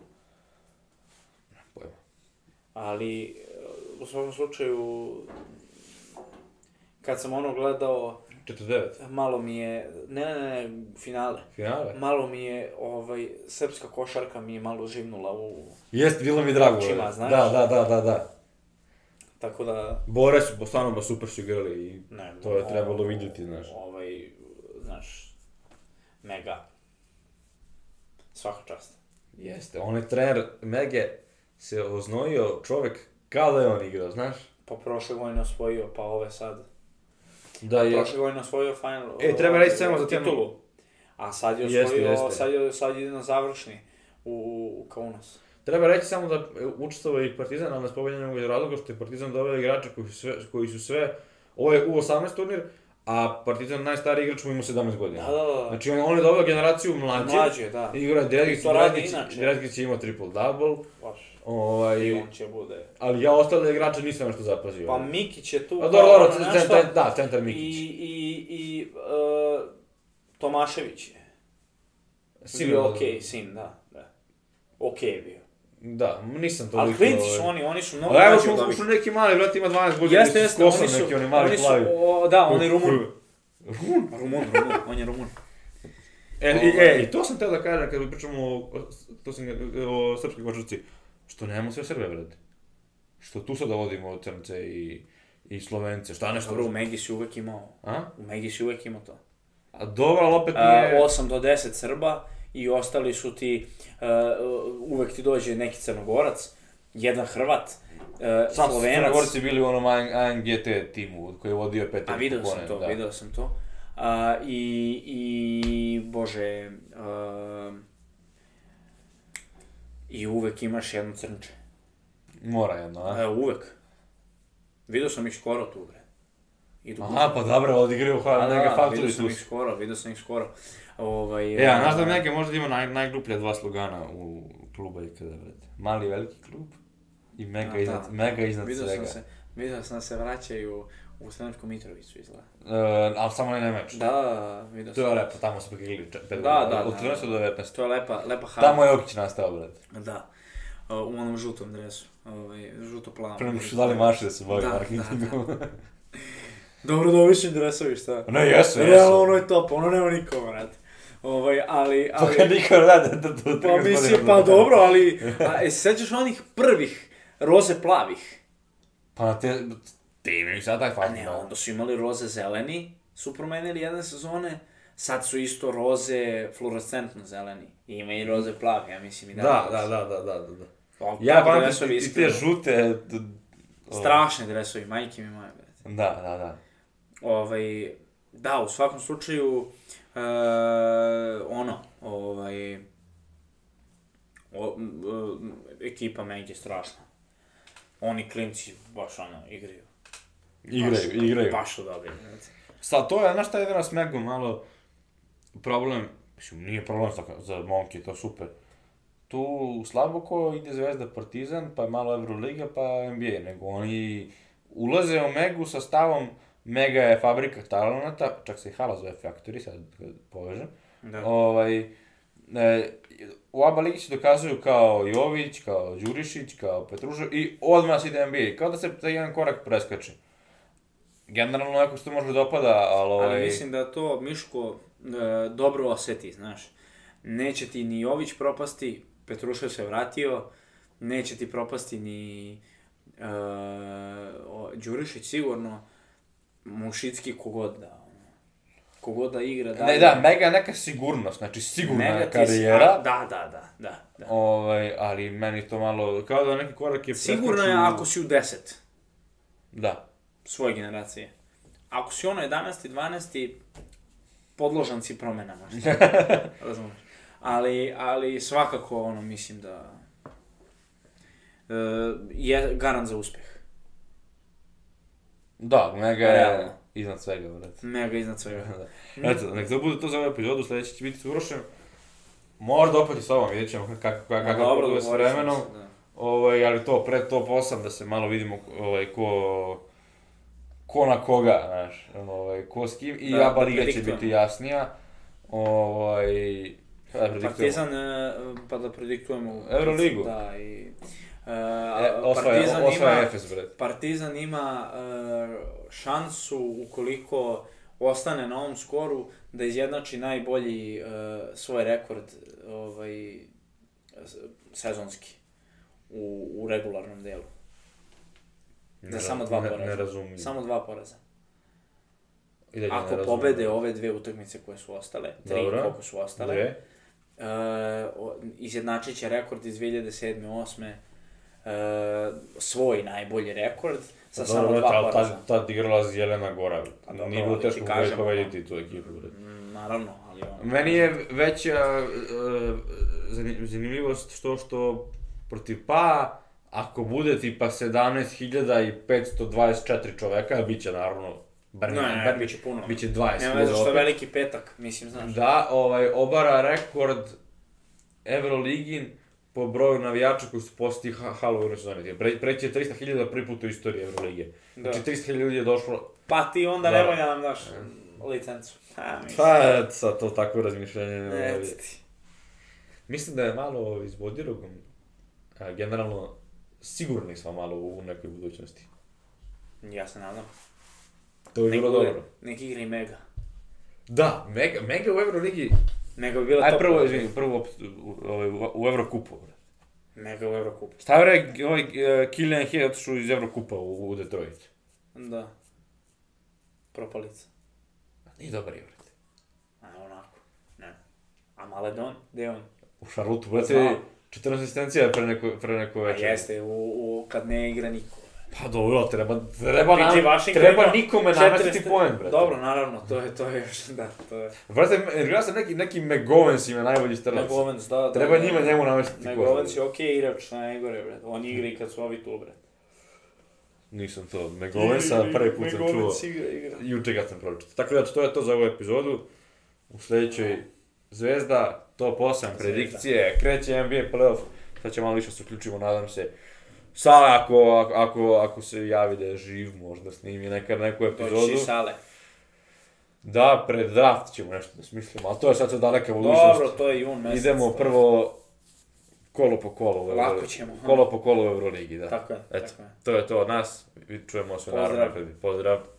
Pojma. Ali, u svakom slučaju, kad sam ono gledao... 49. Malo mi je, ne, finale. Malo mi je, srpska košarka mi je malo živnula u... Jest, bilo mi drago. Očima, znaš? Da. Tako da... Bore su, stvarno super su igrali i to je trebalo vidjeti, znaš. Znaš, Mega. Svaka čast. Jeste, onaj trener Mege se oznojio čovjek kao da je on igrao, znaš? Pa prošle godine osvojio, pa ove sad. Da je... Prošle godine osvojio final... treba reći samo za titulu. A sad je osvojio, sad ide na završni u Kaunas. Treba reći samo da učestvovao i Partizan, ali ne spominjamo iz razloga što je Partizan doveo igrače koji su sve... Ovo je U18 turnir, a Partizan najstariji igrač mu ima 17 godina. Da. Znači on je doveo generaciju mlađe. Da. Igra Dredgić je imao triple-double. I on će bude... Ali ja ostale igrače nisam nešto zapazio. Pa Mikić je tu... Dobro, centar Mikić. I Tomašević je. Sin, bio okej, Sin, da. Okej je bio. Da, nisam toliko... Ali klinci su oni su mnogo evo mlađi od ovih. smo neki mali, brate, ima 12 godina, Jeste, s kosom oni su, neki, oni mali oni su, plavi. da, on je Rumun. Rumun, on je Rumun. I to sam teo da kažem kad pričamo o srpskoj košarci, što nemamo sve Srbe, brate. Što tu sad dovodimo Crnce i Slovence, šta nešto... Dobro, u Megi si uvek imao. A? U Megi si uvek imao to. A dobro, ali opet nije... 8 do 10 Srba i ostali su ti, uvek ti dođe neki Crnogorac, jedan Hrvat, Sad su Slovenac. Crnogorci bili u onom ANGT timu koji je vodio Petar Kukonen. Vidio sam to. Bože, i uvek imaš jedno Crnče. Mora jedno, a? Uvek. Vidio sam ih skoro tu, bre. Aha, pa dobro, odigraju neke faktori tu. Vidio sam ih skoro. A znaš da neke možda ima najgluplja dva slogana u kluba ikada, brate. Mali i veliki klub i mega iznad svega. Vidio sam da se vraćaju u Sremsku Mitrovicu, izgleda. Ali samo ne meč. Da, vidio sam. To je lepo, tamo smo igrali 5 godina. Da. Od 13 do 19. To je lepa hala. Tamo je Jokić nastao, brate. Da. U onom žutom dresu. Žuto-plavom. Prema što dali Maši da se bavi marketingom. Dobro, dovišnji dresovi, šta? Ne, jesu. Realno, ono je top, ono nema niko, brate. Ali... Pa kad niko rade, Pa mislim, pa dobro, ali... Sećaš onih prvih roze plavih? Pa te imaju sad taj fakt. Ne, onda su imali roze zeleni, su promenili jedne sezone, sad su isto roze fluorescentno zeleni. Ima i roze plavi, ja mislim i da. Da. Ja pamtim i te žute... Strašne dresovi, majke mi moje, brate. Da. Da, u svakom slučaju, ekipa Megi je strašna. Oni klinci baš igraju. Igraju. Baš su dobri, brate. Sad, to je, znaš šta je danas Megu malo problem, mislim, nije problem za momke, to je super. Tu slabo ko ide Zvezda Partizan, pa malo Euroliga, pa NBA, nego oni ulaze u Megu sa stavom Mega je fabrika talenata, čak se i hala zove Factory, sad povežem. Da. U ABA ligi se dokazuju kao Jović, kao Đurišić, kao Petrušev i odmah se ide NBA, kao da se taj jedan korak preskače. Generalno neko što može dopada, ali mislim da to Miško dobro oseti, znaš. Neće ti ni Jović propasti, Petrušev se vratio, neće ti propasti ni Đurišić sigurno, Mušicki kogod da igra dalje. Ne, da, Mega je neka sigurnost, znači sigurna karijera. Da. Ali meni to malo, kao da neki korak je preskaču... Sigurno je ako si u 10. Da. Svoje generacije. Ako si ono 11. 12. podložan si promenama, što razumiješ. Ali svakako, mislim da je garant za uspeh. Da, Mega je iznad svega, brate. Mega iznad svega. Eto, nek to bude to za ovu epizodu, sledeći će biti urošen. Možda opet i s ovom, vidjet ćemo kako bude s vremenom. Ali to, pred top 8, da se malo vidimo ko na koga, znaš, ko s kim. I ABA liga će biti jasnija. Partizan, pa da prediktujemo... Euroligu. Da, i... Osvaja Efes, bret. Partizan ima šansu, ukoliko ostane na ovom skoru, da izjednači najbolji svoj rekord sezonski u regularnom delu. Da samo 2 poraza. Ne razumijem. Samo 2 poraza. Ako pobede ove 2 utakmice koje su ostale, 3 koliko su ostale, izjednačit će rekord iz 2007-2008. Svoj najbolji rekord sa samo 2 poraza. Tad igrala Jelena Gora, nije bilo teško pobediti tu ekipu. Naravno, ali meni je veća zanimljivost što protiv PA, ako bude tipa 17.524 čoveka, bit će naravno, bit će puno. Bit će 20. Nema veze što je veliki petak, mislim, znaš. Da, obara rekord Euroligin po broju navijača koji su posjetili halu u Eurosezoni. Preći je 300.000 prvi put u istoriji Euroligije. Znači 300.000 ljudi je došlo... Pa ti onda nemoj da nam daš licencu. Pa, sad to takvo razmišljanje ne vodi. Mislim da je malo izvodirogom generalno, sigurni smo malo u nekoj budućnosti. Ja se nadam. To bi bilo dobro. Nek igra i Mega. Da, Mega u Euroligi... Mega bi bila Aj top. prvo u Evrokupu. Mega u Evrokupu. Šta je Killian Hayes otišao iz Evrokupa u Detroit? Da. Propalica. Nije dobar je, brate. A onako. Ne. A Maledon? Gde je on? U Charlotteu, brate, Znam. 14 asistencija pre neko A večer. jeste, kad ne igra niko. Pa dobro, treba nikome namestiti poen, brate. Dobro, naravno, to je još, da, to je. Brate, gledao sam neki McGovens ima najbolji strelac. McGovens, da. Treba njemu namestiti poen. McGovens je okej igrač, najgore, brate. On igra i kad su ovi tu, brate. Nisam to, McGovensa prvi put sam čuo. McGovens igra. Juče ga sam pročitao. Tako da, to je to za ovu epizodu. U sljedećoj Zvezda, top 8 predikcije, kreće NBA playoff. Sad će malo više se uključimo, nadam se. Sad ako se javi da je živ, možda snimi neku epizodu. Doći Sale. Da, pred draft ćemo nešto da smislimo, ali to je sad za daleka budućnost. Dobro, to je jun mesec. Idemo prvo kolo po kolo u Lako ćemo. Kolo po kolo u Euroligi, da. Tako je, Eto, tako je. to je to od nas. Čujemo se naravno. Pozdrav.